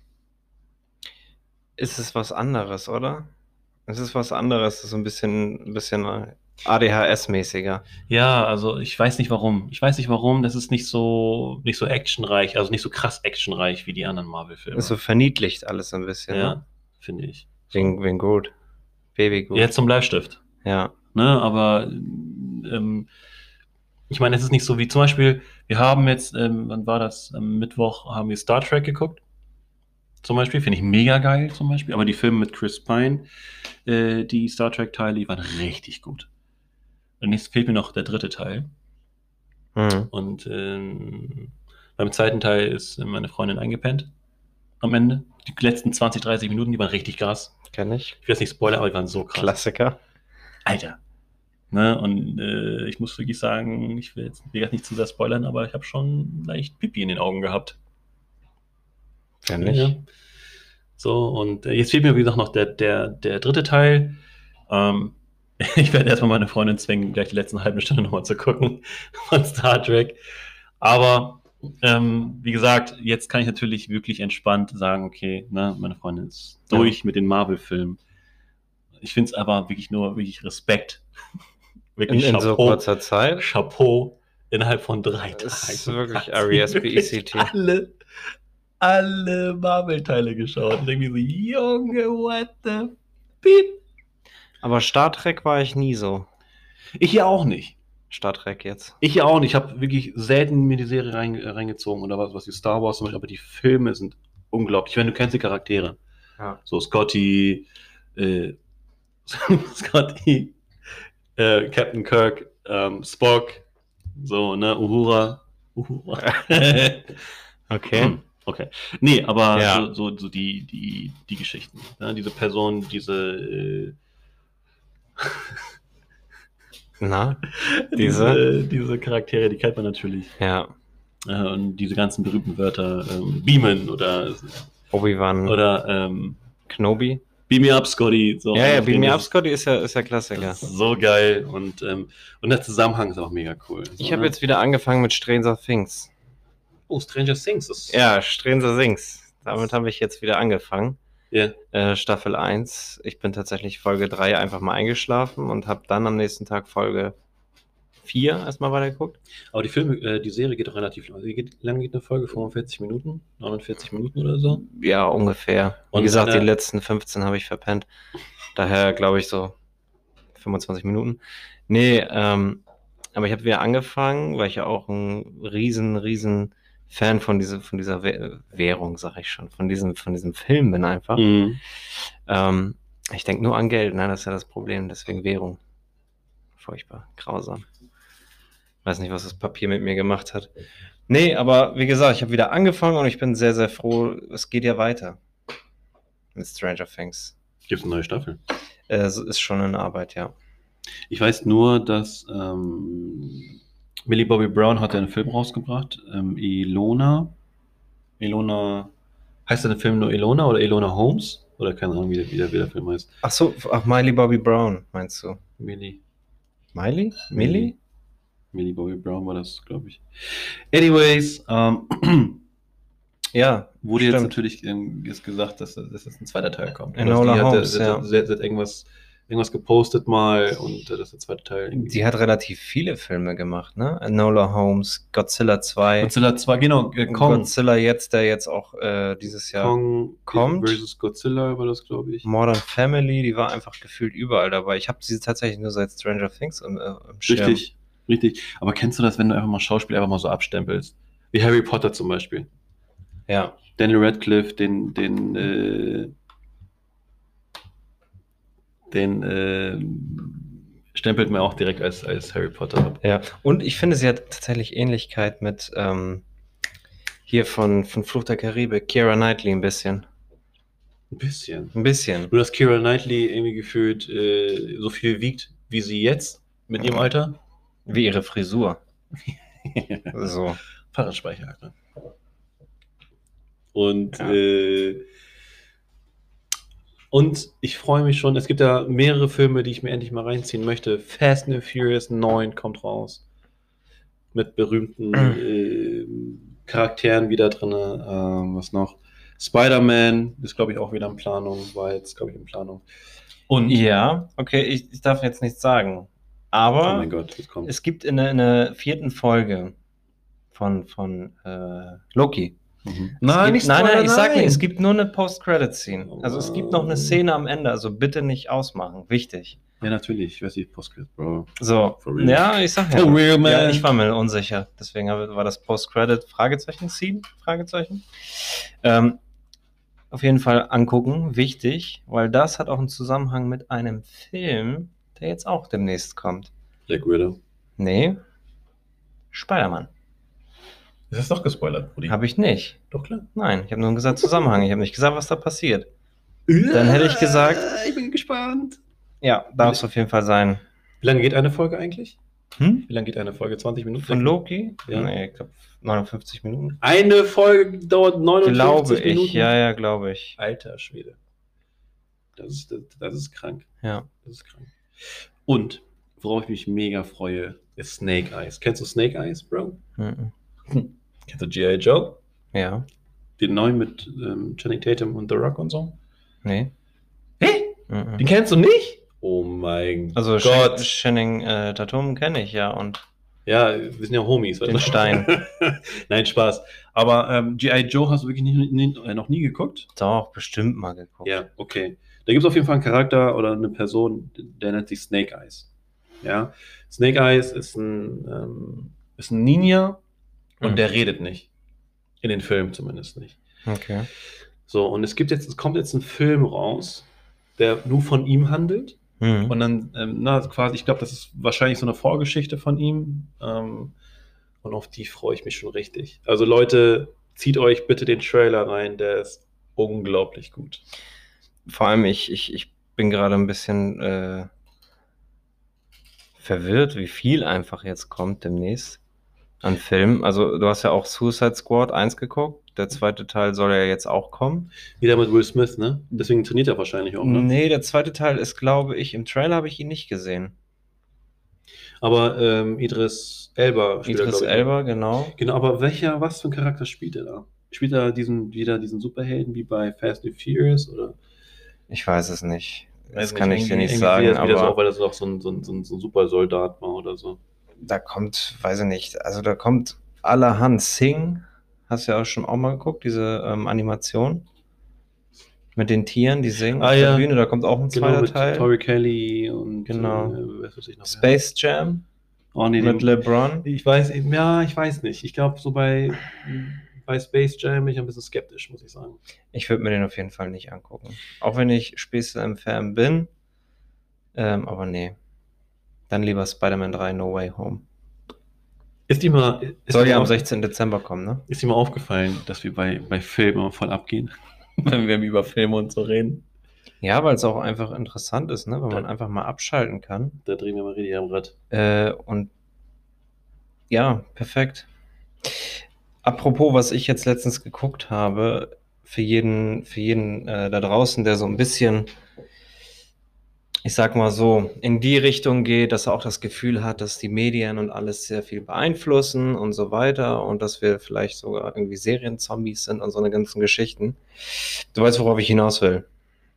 Ist es was anderes, oder? Es ist was anderes, so ein bisschen, ein bisschen A D H S-mäßiger. Ja, also ich weiß nicht warum. Ich weiß nicht warum, das ist nicht so, nicht so actionreich, also nicht so krass actionreich wie die anderen Marvel-Filme. Ist so verniedlicht alles ein bisschen. ja, Ne? finde ich. Wegen, wegen gut. Baby gut. Jetzt zum Bleistift. Ja. Ne, aber ähm, ich meine, es ist nicht so wie zum Beispiel, wir haben jetzt, ähm, wann war das? Am Mittwoch haben wir Star Trek geguckt. zum Beispiel, finde ich mega geil zum Beispiel. Aber die Filme mit Chris Pine, äh, die Star Trek-Teile, die waren richtig gut. Und jetzt fehlt mir noch der dritte Teil. Mhm. Und ähm, beim zweiten Teil ist meine Freundin eingepennt am Ende. Die letzten zwanzig, dreißig Minuten, die waren richtig krass. Kenn ich. Ich will jetzt nicht spoilern, aber die waren so krass. Klassiker. Alter. Ne? Und äh, ich muss wirklich sagen, ich will jetzt wie gesagt, nicht zu sehr spoilern, aber ich habe schon leicht Pipi in den Augen gehabt. Kenn ich. Ja. So, und äh, jetzt fehlt mir, wie gesagt, noch der, der, der dritte Teil. Ähm, ich werde erstmal meine Freundin zwingen, gleich die letzten halbe Stunde nochmal zu gucken von Star Trek. Aber ähm, wie gesagt, jetzt kann ich natürlich wirklich entspannt sagen, okay, ne, meine Freundin ist durch Ja. mit den Marvel-Filmen. Ich finde es aber wirklich nur wirklich Respekt. Wirklich In, in so kurzer Zeit. Chapeau innerhalb von drei Tagen. Das ist wirklich Hat sie R E S P E C T. wirklich Alle, alle Marvel-Teile geschaut. Und irgendwie so, Junge, what the beep. Aber Star Trek war ich nie so. Ich hier auch nicht. Star Trek jetzt. Ich hier auch nicht. Ich habe wirklich selten mir die Serie rein, reingezogen oder was, was wie Star Wars zum Beispiel, aber die Filme sind unglaublich. Ich meine, du kennst die Charaktere. Ja. So Scotty, äh, Scotty, äh, Captain Kirk, ähm, Spock, so, ne, Uhura. Uhura. Okay. Okay. Nee, aber Ja. so, so, so die, die, die Geschichten. Ne? Diese Person, diese äh, Na? diese, diese Charaktere, die kennt man natürlich. Ja. Äh, und diese ganzen berühmten Wörter, ähm, Beamen oder, Obi-Wan oder ähm, Kenobi. Beam me up, Scotty. So, Ja, ja, Beam me das up, Scotty ist ja, ist ja Klassiker. Das ist so geil und, ähm, und der Zusammenhang ist auch mega cool. So, Ich habe ne? jetzt wieder angefangen mit Stranger Things. Oh, Stranger Things. Das Ja, Stranger Things. Damit habe ich jetzt wieder angefangen. Ja. Äh, Staffel eins. Ich bin tatsächlich Folge drei einfach mal eingeschlafen und habe dann am nächsten Tag Folge vier erstmal weitergeguckt. Aber die Filme, äh, die Serie geht doch relativ lang. Wie geht, lange geht eine Folge? fünfundvierzig Minuten? neunundvierzig Minuten oder so? Ja, ungefähr. Wie Und gesagt, eine- die letzten fünfzehn habe ich verpennt. Daher glaube ich so fünfundzwanzig Minuten. Nee, ähm, aber ich habe wieder angefangen, weil ich ja auch ein riesen, riesen Fan von dieser, von dieser Wäh- Währung, sag ich schon, von diesem, von diesem Film bin einfach. Mhm. Ähm, ich denke nur an Geld, ne? Das ist ja das Problem, deswegen Währung. Furchtbar, grausam. Weiß nicht, was das Papier mit mir gemacht hat. Nee, aber wie gesagt, ich habe wieder angefangen und ich bin sehr, sehr froh. Es geht ja weiter mit Stranger Things. Gibt es eine neue Staffel? Äh, Es ist schon in Arbeit, ja. Ich weiß nur, dass ähm, Millie Bobby Brown hat einen Film rausgebracht. Ähm, Ilona. Ilona. Heißt der Film nur Ilona oder Ilona Holmes? Oder keine Ahnung, wie der, wie der, wie der Film heißt. Ach so, ach, Miley Bobby Brown, meinst du? Millie. Miley? Millie. Millie? Millie Bobby Brown war das, glaube ich. Anyways, ähm, Ja, wurde jetzt stimmt. natürlich ähm, jetzt gesagt, dass, dass jetzt ein zweiter Teil kommt. Enola Also die hat, Holmes, sie, ja. hat, sie, hat, sie hat irgendwas, irgendwas gepostet mal und äh, dass der zweite Teil irgendwie. Die hat relativ viele Filme gemacht, ne? Enola Holmes, Godzilla zwei, Godzilla zwei, genau, äh, Kong. Godzilla jetzt, der jetzt auch äh, dieses Jahr Kong kommt. versus Godzilla war das, glaube ich. Modern Family, die war einfach gefühlt überall dabei. Ich habe sie tatsächlich nur seit Stranger Things im, äh, im Schirm. Richtig, richtig. Aber kennst du das, wenn du einfach mal Schauspiel einfach mal so abstempelst? Wie Harry Potter zum Beispiel. Ja. Daniel Radcliffe, den, den, äh, den äh, stempelt man auch direkt als, als Harry Potter ab. Ja. Und ich finde, sie hat tatsächlich Ähnlichkeit mit ähm, hier von, von Fluch der Karibik, Keira Knightley ein bisschen. Ein bisschen. Ein bisschen. Nur, dass Keira Knightley irgendwie gefühlt äh, so viel wiegt, wie sie jetzt mit ihrem Alter. Wie ihre Frisur. So. Fahrradspeicher. Ne? Und, Ja. äh, und ich freue mich schon. Es gibt ja mehrere Filme, die ich mir endlich mal reinziehen möchte. Fast and Furious neun kommt raus. Mit berühmten äh, Charakteren wieder drin. Ähm, was noch? Spider-Man ist, glaube ich, auch wieder in Planung. War jetzt, glaube ich, in Planung. Und, Ja, okay, ich, ich darf jetzt nichts sagen. Aber oh mein Gott, jetzt kommt. es gibt in der, in der vierten Folge von, von äh, Loki. Mhm. Es gibt, nein, nein, ich sag nein. nicht, es gibt nur eine Post-Credit-Scene. Oh. Also es gibt noch eine Szene am Ende, also bitte nicht ausmachen. Wichtig. Ja, natürlich. Ich weiß nicht, Postcredit, Bro. So, For real. ja, ich sag ja. For real, man. Ja, ich war mir unsicher. Deswegen habe- war das Post-Credit Fragezeichen Scene? Fragezeichen. Ähm, auf jeden Fall angucken, wichtig, weil das hat auch einen Zusammenhang mit einem Film, der jetzt auch demnächst kommt. Black Widow. Nee, Spider-Man. Ist das doch gespoilert, Brudi? Habe ich nicht. Doch, klar. Nein, ich habe nur gesagt Zusammenhang. Ich habe nicht gesagt, was da passiert. Dann hätte ich gesagt... Ich bin gespannt. Ja, darf es auf jeden Fall sein. Wie lange geht eine Folge eigentlich? Hm? Wie lange geht eine Folge? zwanzig Minuten? Von Loki? Ja. Nee, ich glaube neunundfünfzig Minuten. Eine Folge dauert neunundfünfzig Glaube ich, Minuten? ja, ja, glaube ich. Alter Schwede. Das ist, das, das ist krank. Ja. Das ist krank. Und, worauf ich mich mega freue, ist Snake Eyes. Kennst du Snake Eyes, Bro? Mhm. Hm. Kennst du G I. Joe? Ja. Den neuen mit ähm, Channing Tatum und The Rock und so? Nee. Hä? Mhm. Den kennst du nicht? Oh mein Also Gott. Channing äh, Tatum kenne ich ja und Ja, wir sind ja Homies. den Stein. Nein, Spaß. Aber ähm, G I. Joe hast du wirklich nie, nie, äh, noch nie geguckt? Doch, bestimmt mal geguckt. Ja, okay. Da gibt es auf jeden Fall einen Charakter oder eine Person, der nennt sich Snake Eyes. Ja, Snake Eyes ist ein, ähm, ist ein Ninja und Mhm. der redet nicht. In den Filmen zumindest nicht. Okay. So, und es gibt jetzt, es kommt jetzt ein Film raus, der nur von ihm handelt. Mhm. Und dann, ähm, na, quasi, ich glaube, das ist wahrscheinlich so eine Vorgeschichte von ihm. Ähm, und auf die freue ich mich schon richtig. Also Leute, zieht euch bitte den Trailer rein, der ist unglaublich gut. Vor allem, ich, ich, ich bin gerade ein bisschen äh, verwirrt, wie viel einfach jetzt kommt demnächst an Filmen. Also du hast ja auch Suicide Squad eins geguckt. Der zweite Teil soll ja jetzt auch kommen. Wieder mit Will Smith, ne? Deswegen trainiert er wahrscheinlich auch, ne? Nee, der zweite Teil ist, glaube ich, im Trailer habe ich ihn nicht gesehen. Aber ähm, Idris Elba spielt er, Idris glaub ich, Elba, genau. Genau, aber welcher, was für ein Charakter spielt er da? Spielt er diesen, wieder diesen Superhelden wie bei Fast and Furious? Oder? Ich weiß es nicht. Das Weiß kann ich dir irgendwie- nicht irgendwie sagen, wieder, wieder so, auch aber weil das auch so ein, so ein, so ein, so ein Supersoldat war oder so. da kommt, weiß ich nicht, also da kommt allerhand Sing. Hast du ja auch schon auch mal geguckt, diese ähm, Animation mit den Tieren, die singen Ah, auf ja. der Bühne. Da kommt auch ein Genau, zweiter mit Teil. Tori Kelly und Genau. äh, was weiß ich noch. Space Jam Oh, nee, mit den, LeBron. ich weiß, ja, ich weiß nicht. Ich glaube, so bei, bei Space Jam bin ich ein bisschen skeptisch, muss ich sagen. Ich würde mir den auf jeden Fall nicht angucken. Auch wenn ich Space Jam-Fan bin. Ähm, aber nee. Dann lieber Spider-Man drei No Way Home. Ist dir mal, ist Soll dir ja am mal- sechzehnten Dezember kommen, ne? Ist dir mal aufgefallen, dass wir bei, bei Filmen immer voll abgehen, wenn wir über Filme und so reden? Ja, weil es auch einfach interessant ist, ne? Wenn man Ja. einfach mal abschalten kann. Da drehen wir mal richtig am Rad. Äh, und ja, perfekt. Apropos, was ich jetzt letztens geguckt habe, für jeden, für jeden äh, da draußen, der so ein bisschen, ich sag mal so, in die Richtung geht, dass er auch das Gefühl hat, dass die Medien und alles sehr viel beeinflussen und so weiter und dass wir vielleicht sogar irgendwie Serienzombies sind und so eine ganzen Geschichten. Du weißt, worauf ich hinaus will.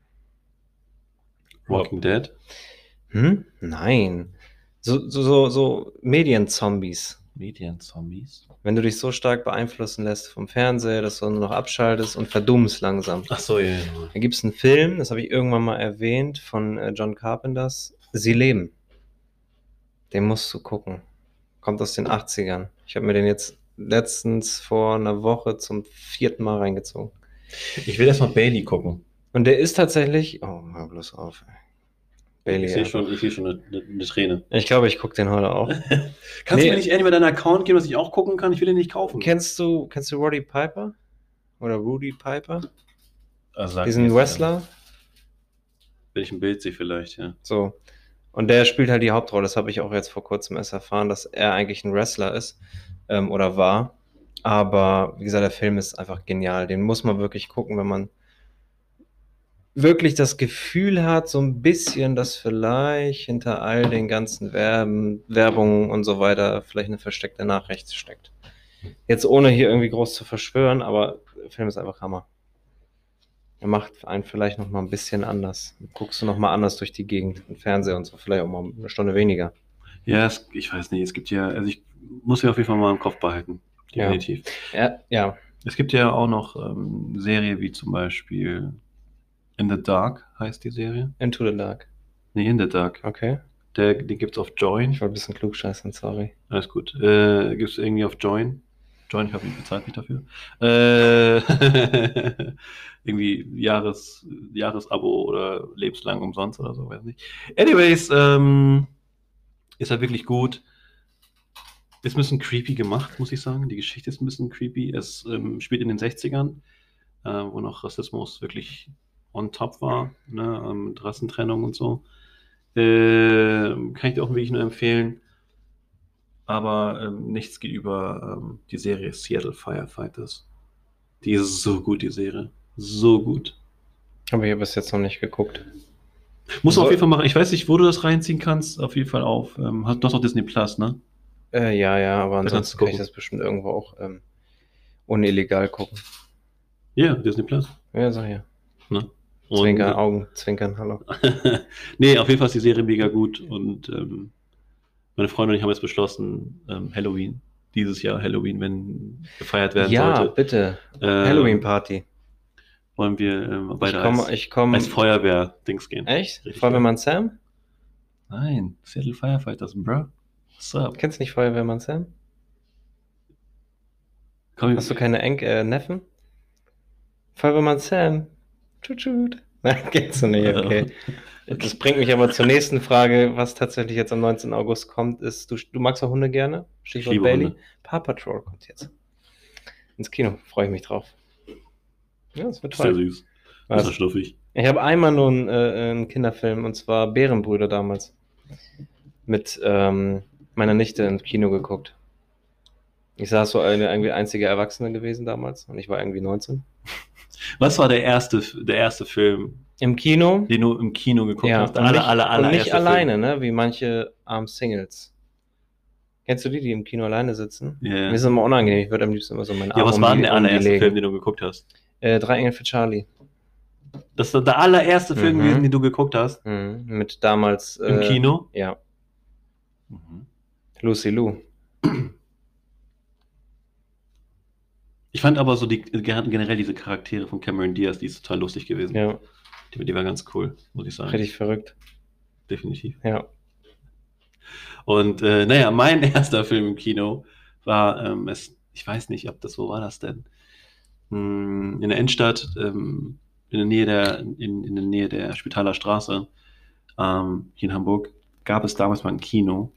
Walking Dead? Hm? Nein. So, so, so, so Medienzombies. Medienzombies? Wenn du dich so stark beeinflussen lässt vom Fernseher, dass du nur noch abschaltest und verdummst langsam. Ach so, ja, ja. Da gibt es einen Film, das habe ich irgendwann mal erwähnt, von äh, John Carpenters, Sie leben. Den musst du gucken. Kommt aus den achtzigern. Ich habe mir den jetzt letztens vor einer Woche zum vierten Mal reingezogen. Ich will erstmal Bailey gucken. Und der ist tatsächlich... Oh, hör bloß auf. Ey. Bailey. Ich sehe einfach. schon, ich sehe schon eine, eine, eine Träne. Ich glaube, ich gucke den heute auch. Kannst Nee. du mir nicht endlich mal deinen Account geben, dass ich auch gucken kann? Ich will den nicht kaufen. Kennst du, kennst du Roddy Piper? Oder Rudy Piper? Also sag Diesen mir, Wrestler? Wenn ich ein Bild sehe vielleicht, ja. So. Und der spielt halt die Hauptrolle. Das habe ich auch jetzt vor kurzem erst erfahren, dass er eigentlich ein Wrestler ist ähm, oder war. Aber wie gesagt, der Film ist einfach genial. Den muss man wirklich gucken, wenn man wirklich das Gefühl hat, so ein bisschen, dass vielleicht hinter all den ganzen Werben, Werbungen und so weiter vielleicht eine versteckte Nachricht steckt. Jetzt ohne hier irgendwie groß zu verschwören, aber der Film ist einfach Hammer. Er macht einen vielleicht noch mal ein bisschen anders. Guckst du noch mal anders durch die Gegend, im Fernseher und so, vielleicht auch mal eine Stunde weniger. Ja, es, ich weiß nicht, es gibt ja, also ich muss ja auf jeden Fall mal im Kopf behalten. Ja. Definitiv. Ja, ja. Es gibt ja auch noch ähm, Serien wie zum Beispiel In the Dark heißt die Serie. Into the Dark. Nee, In the Dark. Okay. Der, die gibt's auf Join. Ich war ein bisschen klugscheißern, sorry. Alles gut. Äh, gibt's irgendwie auf Join. Join, ich habe ihn bezahlt nicht dafür. Äh, irgendwie Jahres, Jahresabo oder lebenslang umsonst oder so, weiß nicht. Anyways, ähm, ist halt wirklich gut. Ist ein bisschen creepy gemacht, muss ich sagen. Die Geschichte ist ein bisschen creepy. Es ähm, spielt in den sechzigern, äh, wo noch Rassismus wirklich on top war, ne, ähm, mit Rassentrennung und so. Äh, kann ich dir auch wirklich nur empfehlen. Aber ähm, nichts geht über ähm, die Serie Seattle Firefighters. Die ist so gut, die Serie. So gut. Habe ich ja bis jetzt noch nicht geguckt. Muss man So- auf jeden Fall machen. Ich weiß nicht, wo du das reinziehen kannst. Auf jeden Fall auf. Ähm, hast- du hast auch Disney Plus, ne? Äh, ja, ja, aber kannst ansonsten du kann ich gucken. das bestimmt irgendwo auch ähm, ohne illegal gucken. Ja, Disney Plus. Ja, sag ja. Ne? Zwinkern, Und, Augen, Zwinkern, hallo. nee, auf jeden Fall ist die Serie mega gut. Und ähm, meine Freunde und ich haben jetzt beschlossen, ähm, Halloween, dieses Jahr Halloween, wenn gefeiert werden Ja, sollte, bitte. äh, Halloween-Party. wollen wir ähm, Ich beide komme, als, ich komme. als Feuerwehr-Dings gehen. Echt? Richtig Feuerwehrmann Sam? Nein, Seattle Firefighters, bro. What's up? Kennst du nicht Feuerwehrmann Sam? Komm, Hast du keine Enk äh, Neffen? Feuerwehrmann Sam. Tschut, tschut. Nein, kennst du nicht, okay. Das bringt mich aber zur nächsten Frage, was tatsächlich jetzt am neunzehnten August kommt, ist, du, du magst auch Hunde gerne? Stichwort liebe Bailey. Hunde. Paw Patrol kommt jetzt. Ins Kino, freue ich mich drauf. Ja, das wird Ist sehr toll. süß. Was? Ist ja schnuffig. Ich habe einmal nur einen, äh, einen Kinderfilm, und zwar Bärenbrüder damals, mit ähm, meiner Nichte im Kino geguckt. Ich saß so eine irgendwie einzige Erwachsene gewesen damals und ich war irgendwie neunzehn. Was war der erste, der erste Film, Im Kino? den du im Kino geguckt Ja, hast? Der und aller, nicht, aller, und allererste nicht Film. alleine, ne? Wie manche armen Singles. Kennst du die, die im Kino alleine sitzen? Ja. Mir ist es immer unangenehm, ich würde am liebsten immer so meinen Ja, Arm was um war die, denn der um die allererste legen. Film, den du geguckt hast? Äh, Drei Engel für Charlie. Das ist der allererste Film Mhm. gewesen, den du geguckt hast? Mhm. Mit damals... Im äh, Kino? Ja, Mhm. Lucy Lou. Ich fand aber so die, generell diese Charaktere von Cameron Diaz, die ist total lustig gewesen. Ja, Die, die war ganz cool, muss ich sagen. richtig verrückt. Definitiv. Ja. Und äh, naja, mein erster Film im Kino war, ähm, es, ich weiß nicht, ob das, wo war das denn? Hm, in der Innenstadt, ähm, in der Nähe der, in, in der Nähe der Spitaler Straße, ähm, hier in Hamburg, gab es damals mal ein Kino.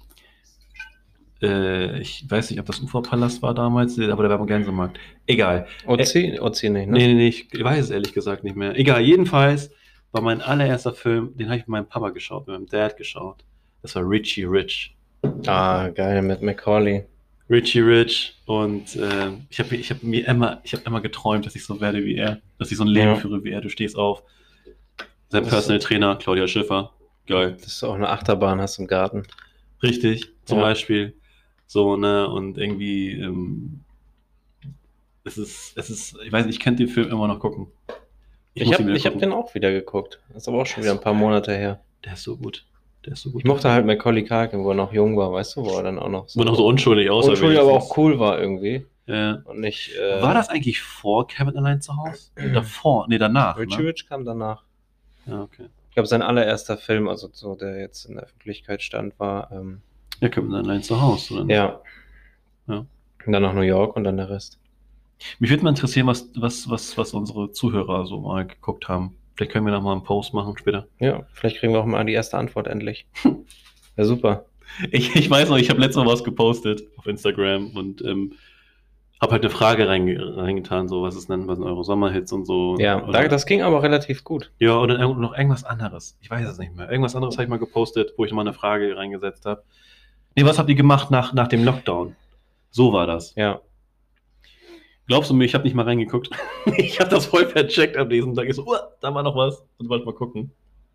Äh, ich weiß nicht, ob das Uferpalast war damals, aber der war beim Gänsemarkt. Egal. Ozi? Ozi nicht, ne? Nee, nee, nee, ich weiß es ehrlich gesagt nicht mehr. Egal, jedenfalls war mein allererster Film, den habe ich mit meinem Papa geschaut, mit meinem Dad geschaut. Das war Richie Rich. Ah, geil, mit Macaulay. Richie Rich und äh, ich habe ich hab mir immer, ich habe immer geträumt, dass ich so werde wie er, dass ich so ein Leben Ja. führe wie er. Du stehst auf. Sein Das- Personal Trainer, Claudia Schiffer. Geil. Das ist auch eine Achterbahn hast im Garten. Richtig, zum Ja. Beispiel. So, ne, und irgendwie, ähm, es ist, es ist, ich weiß nicht, ich könnte den Film immer noch gucken. Ich, muss hab, ihn wieder ich hab gucken. den auch wieder geguckt. Das ist aber auch schon wieder ein paar Monate her. Der ist so gut. Der ist so gut. Ich mochte halt Macaulay Culkin, wo er noch jung war, weißt du, wo er dann auch noch so... Wo noch so unschuldig aussah. unschuldig, aber wenigstens. auch cool war irgendwie. Ja. Und nicht... Äh, War das eigentlich vor Kevin allein zu Hause? Davor? Nee, danach. Richie Ne? Rich kam danach. Ja, okay. Ich glaube, sein allererster Film, also so, der jetzt in der Öffentlichkeit stand, war... Ähm, Ja, Kevin allein zu Hause. Oder? ja. Ja. Und dann nach New York und dann der Rest. Mich würde mal interessieren, was, was, was, was unsere Zuhörer so mal geguckt haben. Vielleicht können wir noch mal einen Post machen später. Ja, vielleicht kriegen wir auch mal die erste Antwort endlich. Ja, super. Ich, ich weiß noch, ich habe letztes Mal was gepostet auf Instagram und ähm, habe halt eine Frage reinge reingetan, so was ist denn, was sind eure Sommerhits und so. Ja, oder, da, das ging aber relativ gut. ja, oder irgend- noch irgendwas anderes. Ich weiß es nicht mehr. Irgendwas anderes habe ich mal gepostet, wo ich mal eine Frage reingesetzt habe. Nee, was habt ihr gemacht nach, nach dem Lockdown? So war das. Ja. Glaubst du mir, ich habe nicht mal reingeguckt. Ich habe das voll vercheckt am nächsten Tag. Ich so, uh, da war noch was. Und wollte mal gucken.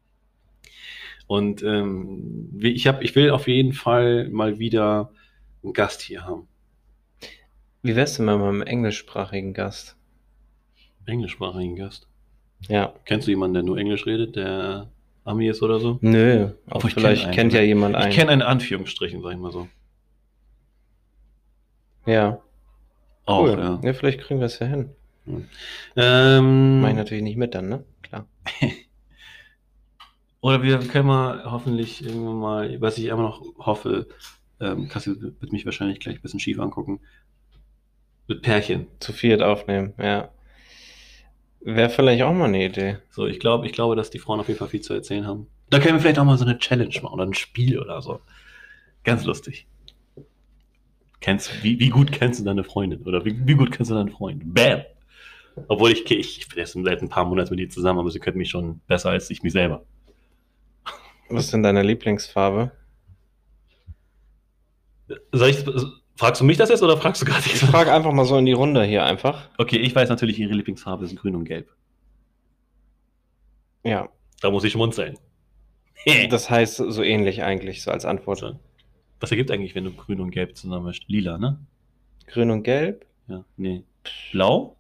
Und ähm, wie- ich, hab, ich will auf jeden Fall mal wieder einen Gast hier haben. Wie wär's denn mal mit einem englischsprachigen Gast? Englischsprachigen Gast. Ja. Kennst du jemanden, der nur Englisch redet, der Ami ist oder so? Nö, auch Obwohl, ich vielleicht kenn einen, kennt ja ne? jemand einen. Ich kenne einen Anführungsstrichen, sag ich mal so. Ja, Auch, cool. ja. Ja, vielleicht kriegen wir es ja hin. Ähm, Mach ich natürlich nicht mit dann, ne? Klar. Oder wir können mal hoffentlich irgendwann mal, was ich immer noch hoffe, ähm, Kassi wird mich wahrscheinlich gleich ein bisschen schief angucken, Mit Pärchen. Zu viert aufnehmen, ja. Wäre vielleicht auch mal eine Idee. So, ich glaube, ich glaube, dass die Frauen auf jeden Fall viel zu erzählen haben. Da können wir vielleicht auch mal so eine Challenge machen oder ein Spiel oder so. Ganz lustig. Kennst, wie, wie gut kennst du deine Freundin? Oder wie, wie gut kennst du deinen Freund? Bam! Obwohl ich, ich, ich bin jetzt seit ein paar Monaten mit ihr zusammen, aber sie könnte mich schon besser als ich mich selber. Was ist denn deine Lieblingsfarbe? Soll ich, fragst du mich das jetzt oder fragst du gerade Ich frage einfach mal so in die Runde hier einfach. Okay, ich weiß natürlich, ihre Lieblingsfarbe ist grün und gelb. Ja. Da muss ich schmunzeln. Das heißt so ähnlich eigentlich, so als Antwort. So. Was ergibt eigentlich, wenn du grün und gelb zusammen mischst? Lila, ne? Grün und gelb? Ja, nee. Blau?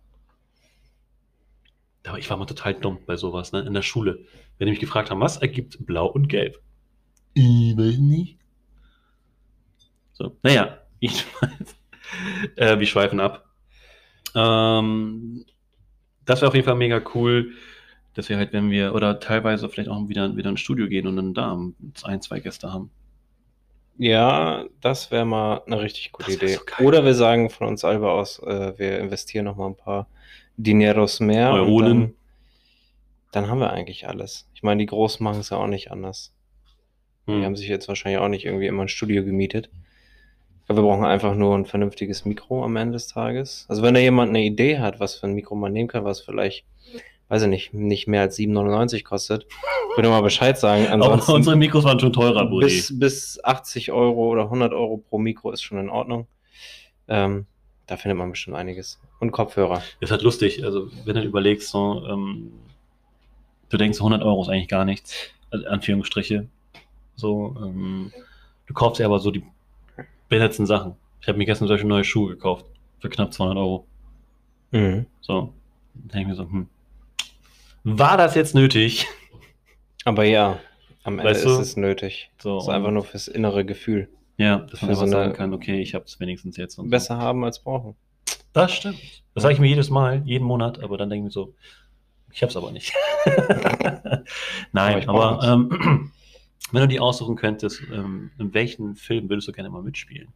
Aber ich war mal total dumm bei sowas, ne? In der Schule. Wenn die mich gefragt haben, was ergibt blau und gelb? Ich weiß nicht. So, naja, ich weiß. Äh, wir schweifen ab. Ähm, das wäre auf jeden Fall mega cool, dass wir halt, wenn wir, oder teilweise vielleicht auch wieder, wieder ins Studio gehen und dann da ein, zwei Gäste haben. Ja, das wäre mal eine richtig gute Das wär Idee. so geil. Oder wir sagen von uns selber aus, äh, wir investieren noch mal ein paar Dineros mehr. Und Euronen. dann, dann haben wir eigentlich alles. Ich meine, die Großen machen es ja auch nicht anders. Die Hm. haben sich jetzt wahrscheinlich auch nicht irgendwie immer ein Studio gemietet. Ich glaube, wir brauchen einfach nur ein vernünftiges Mikro am Ende des Tages. Also wenn da jemand eine Idee hat, was für ein Mikro man nehmen kann, was vielleicht, weiß ich nicht, nicht mehr als sieben neunundneunzig kostet, würde mal Bescheid sagen. Aber Ansonsten unsere Mikros waren schon teurer, Brudi. bis, bis achtzig Euro oder hundert Euro pro Mikro ist schon in Ordnung. Ähm, da findet man bestimmt einiges. Und Kopfhörer. Das ist halt lustig. Also, wenn du überlegst, so, ähm, du denkst, hundert Euro ist eigentlich gar nichts. Also, Anführungsstriche. So, ähm, du kaufst ja aber so die beherzten Sachen. Ich habe mir gestern solche neue Schuhe gekauft. Für knapp zweihundert Euro. Mhm. So. Dann denke ich mir so, hm. War das jetzt nötig? Aber ja, am Ende Weißt ist du? es nötig. So, Das ist einfach und- nur fürs innere Gefühl. Ja, dass man Für einfach so eine- sagen kann, okay, ich habe es wenigstens jetzt. Und Besser haben als brauchen. So. Das stimmt. Das sage ich mir jedes Mal, jeden Monat, aber dann denke ich mir so, ich habe es aber nicht. Nein, Aber ich aber, brauch's. ähm, wenn du die aussuchen könntest, ähm, in welchen Film würdest du gerne mal mitspielen?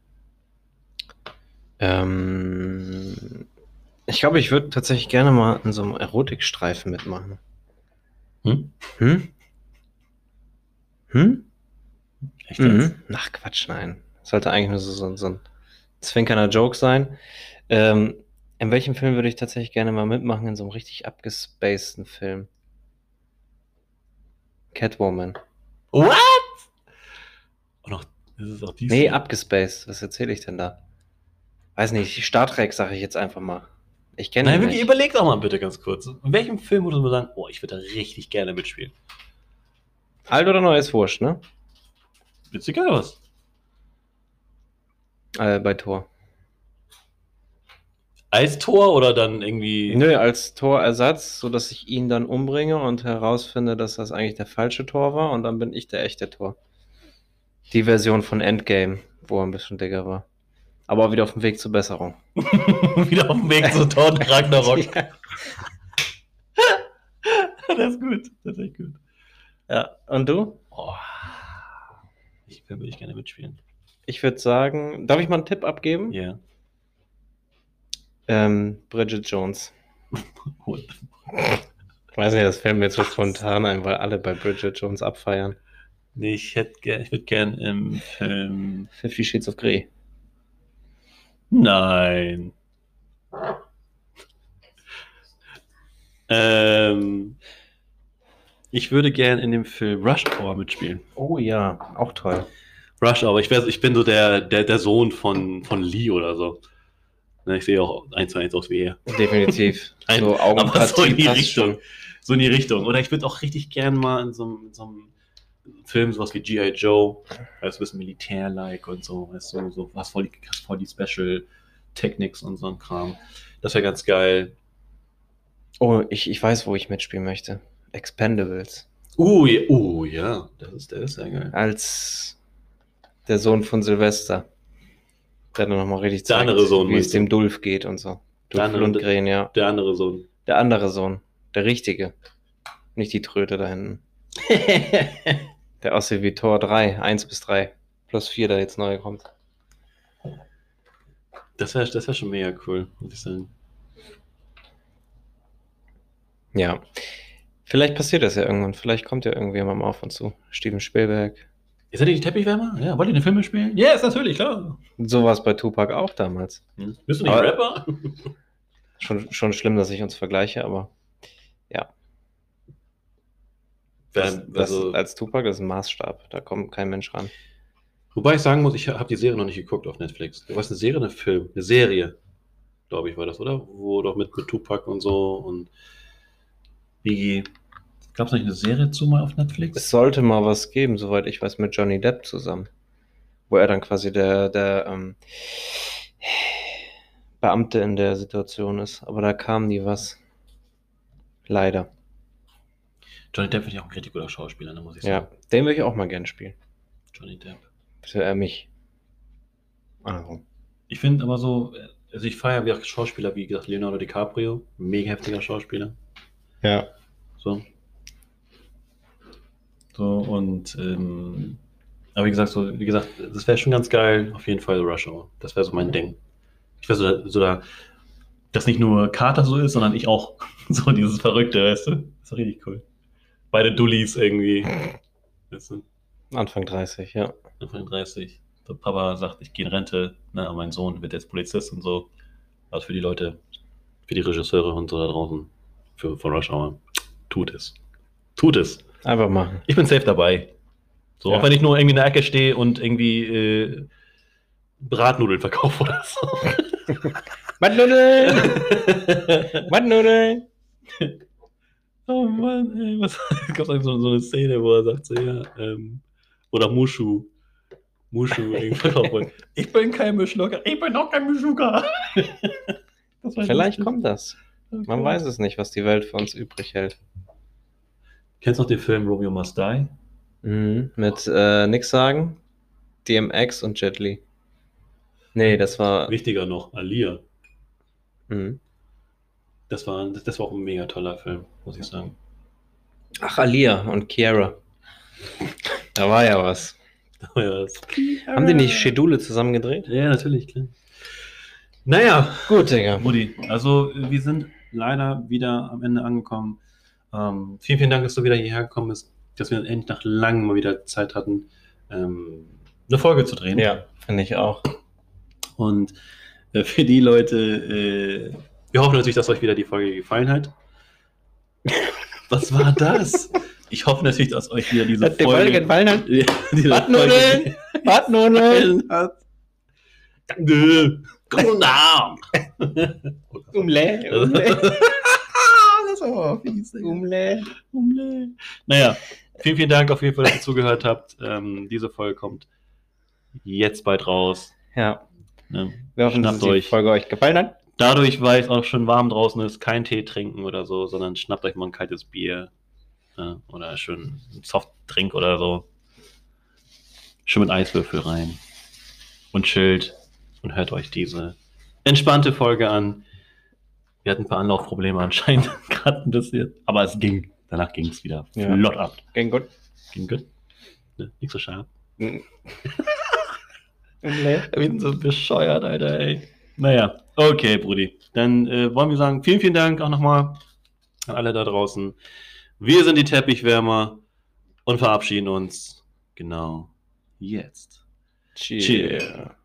Ähm, ich glaube, ich würde tatsächlich gerne mal in so einem Erotikstreifen mitmachen. Hm? Hm? Hm? Echt jetzt? Mhm. Ach Quatsch, nein. Sollte eigentlich nur so, so, so ein zwinkernder Joke sein. Ähm, in welchem Film würde ich tatsächlich gerne mal mitmachen? In so einem richtig abgespaceden Film. Catwoman. What? Und noch, das ist auch dies. Nee, abgespaced. Was erzähle ich denn da? Weiß nicht, Star Trek sage ich jetzt einfach mal. Ich kenne Nein, ihn wirklich, nicht. überleg doch mal bitte ganz kurz. In welchem Film würdest du sagen, oh, ich würde da richtig gerne mitspielen? Alt oder neu ist wurscht, ne? Ist egal was. Äh, bei Thor. Als Tor oder dann irgendwie. Nö, als Torersatz, sodass ich ihn dann umbringe und herausfinde, dass das eigentlich der falsche Tor war und dann bin ich der echte Tor. Die Version von Endgame, wo er ein bisschen dicker war. Aber auch wieder auf dem Weg zur Besserung. Wieder auf dem Weg zu Thor und Ragnarok. Ja. Das ist gut. Das ist echt gut. Ja, und du? Oh. Ich würde ich gerne mitspielen. Ich würde sagen, darf ich mal einen Tipp abgeben? Ja. Yeah. Ähm, Bridget Jones. Cool. Ich weiß nicht, das fällt mir jetzt so spontan ein, weil alle bei Bridget Jones abfeiern. Nee, ich hätte gern, ich würde gern im Film. Fifty Shades of Grey. Nein. ähm, ich würde gern in dem Film Rush Hour mitspielen. Oh ja, auch toll. Rush Hour, ich, weiß, ich bin so der, der, der Sohn von, von Lee oder so. Ne, ich sehe auch eins zu eins aus wie er. Definitiv. Ein- So aber so in die Augenpartie passt Richtung. schon. So in die Richtung. Oder ich würde auch richtig gern mal in so, einem- in so einem Film, sowas wie G I. Joe, also ein bisschen Militär-like und so, weißt du, so was voll die, voll die Special Technics und so ein Kram. Das wäre ganz geil. Oh, ich, ich weiß, wo ich mitspielen möchte. Expendables. Uh, ja, uh, ja, das ist, der ist sehr geil. Als der Sohn von Sylvester. Der dann nochmal richtig Der zeigt, andere Sohn, wie es meinst du? dem Dulf geht und so. Der Dulf andere- Lundgren, ja. Der andere Sohn. Der andere Sohn. Der richtige. Nicht die Tröte da hinten. Der aussieht wie Tor drei. eins bis drei. Plus vier, der jetzt neu kommt. Das wäre das wär schon mega cool, muss ich sagen. Ja. Vielleicht passiert das ja irgendwann. Vielleicht kommt ja irgendjemand mal auf uns zu. Steven Spielberg. Ist er nicht die Teppichwärmer? Ja, wollt ihr eine Filme spielen? Yes, natürlich, klar. So war es bei Tupac auch damals. Hm. Bist du nicht Aber- Rapper? Schon, schon schlimm, dass ich uns vergleiche, aber ja. Das, Ähm, das also, als Tupac ist ein Maßstab. Da kommt kein Mensch ran. wobei ich sagen muss, ich habe die Serie noch nicht geguckt auf Netflix. Was, eine Serie, eine Film? Eine Serie, glaube ich, war das, oder? Wo doch mit, mit Tupac und so und Biggie. Gab es nicht eine Serie zu mal auf Netflix? Es sollte mal was geben, soweit ich weiß, mit Johnny Depp zusammen. Wo er dann quasi der, der ähm, Beamte in der Situation ist. Aber da kam nie was. Leider. Johnny Depp finde ich auch ein richtig guter Schauspieler, ne, muss ich Ja, sagen. den würde ich auch mal gern spielen. Johnny Depp. Für er mich. Also. Ich finde aber so, also ich feiere wie auch Schauspieler, wie gesagt, Leonardo DiCaprio, mega heftiger Schauspieler. Ja. So. So, und ähm, aber wie gesagt, so, wie gesagt, das wäre schon ganz geil, auf jeden Fall Rush Hour. Das wäre so mein Ding. Ich wäre so, so da, dass nicht nur Carter so ist, sondern ich auch. So dieses Verrückte, weißt du? Das ist richtig cool. Beide Dullis irgendwie. Weißt du? Anfang dreißig, ja. Anfang dreißig. Der Papa sagt, ich gehe in Rente, ne, aber mein Sohn wird jetzt Polizist und so. Also für die Leute, für die Regisseure und so da draußen, für von Rush Hour, tut es. Tut es. Einfach machen. Ich bin safe dabei. So, Ja. auch wenn ich nur irgendwie in der Ecke stehe und irgendwie äh, Bratnudeln verkaufe oder so. Bandnudeln! Bandnudeln! Oh Mann, ey, was es gab so, so eine Szene, wo er sagt so, ja, ähm, oder Mushu. Mushu irgendwie verkaufen wollen. Ich bin kein Mischlocker, ich bin auch kein Mischlucker. Das war Vielleicht lustig. kommt das. Man Okay. weiß es nicht, was die Welt für uns übrig hält. Kennst du noch den Film Romeo Must Die? Mhm. Mit äh, nix sagen, D M X und Jet Li. Nee, das war. Wichtiger noch, Alia. Mhm. Das war, das, das war auch ein mega toller Film, muss ich sagen. Ach, Alia und Kiara. Da war ja was. Da war ja das. Haben die nicht Schedule zusammen gedreht? Ja, natürlich, klar. Naja, Gut, Digga. Mutti, also wir sind leider wieder am Ende angekommen. Ähm, vielen, vielen Dank, dass du wieder hierher gekommen bist, dass wir endlich nach langem mal wieder Zeit hatten, ähm, eine Folge zu drehen. Ja, finde ich auch. Und äh, für die Leute, äh, wir hoffen natürlich, dass euch wieder die Folge gefallen hat. Was war das? Ich hoffe natürlich, dass euch wieder diese Hat die Folge Folge gefallen hat? Ja, diese Bratnudeln! Folge Bratnudeln! gefallen hat. Danke. Guten Abend. Umle, Das umle, war aber fies. Digga. umle. Umle. Naja, vielen, vielen Dank auf jeden Fall, dass ihr zugehört habt. Ähm, diese Folge kommt jetzt bald raus. Ja, Ne? wir hoffen, dass Schnappt die euch. Folge euch gefallen hat. Dadurch, weil es auch schon warm draußen ist, kein Tee trinken oder so, sondern schnappt euch mal ein kaltes Bier. Ja, oder schön einen Softdrink oder so. Schön mit Eiswürfel rein. Und chillt und hört euch diese entspannte Folge an. Wir hatten ein paar Anlaufprobleme anscheinend gerade ein bisschen. Aber es ging. Danach ging es wieder Ja. flott ab. Ging gut. Ging gut. Ne? Nicht so scharf. Umle. Wir sind so bescheuert, Alter, ey. Naja, okay, Brudi. Dann äh, wollen wir sagen, vielen, vielen Dank auch nochmal an alle da draußen. Wir sind die Teppichwärmer und verabschieden uns genau jetzt. Cheers. Cheers.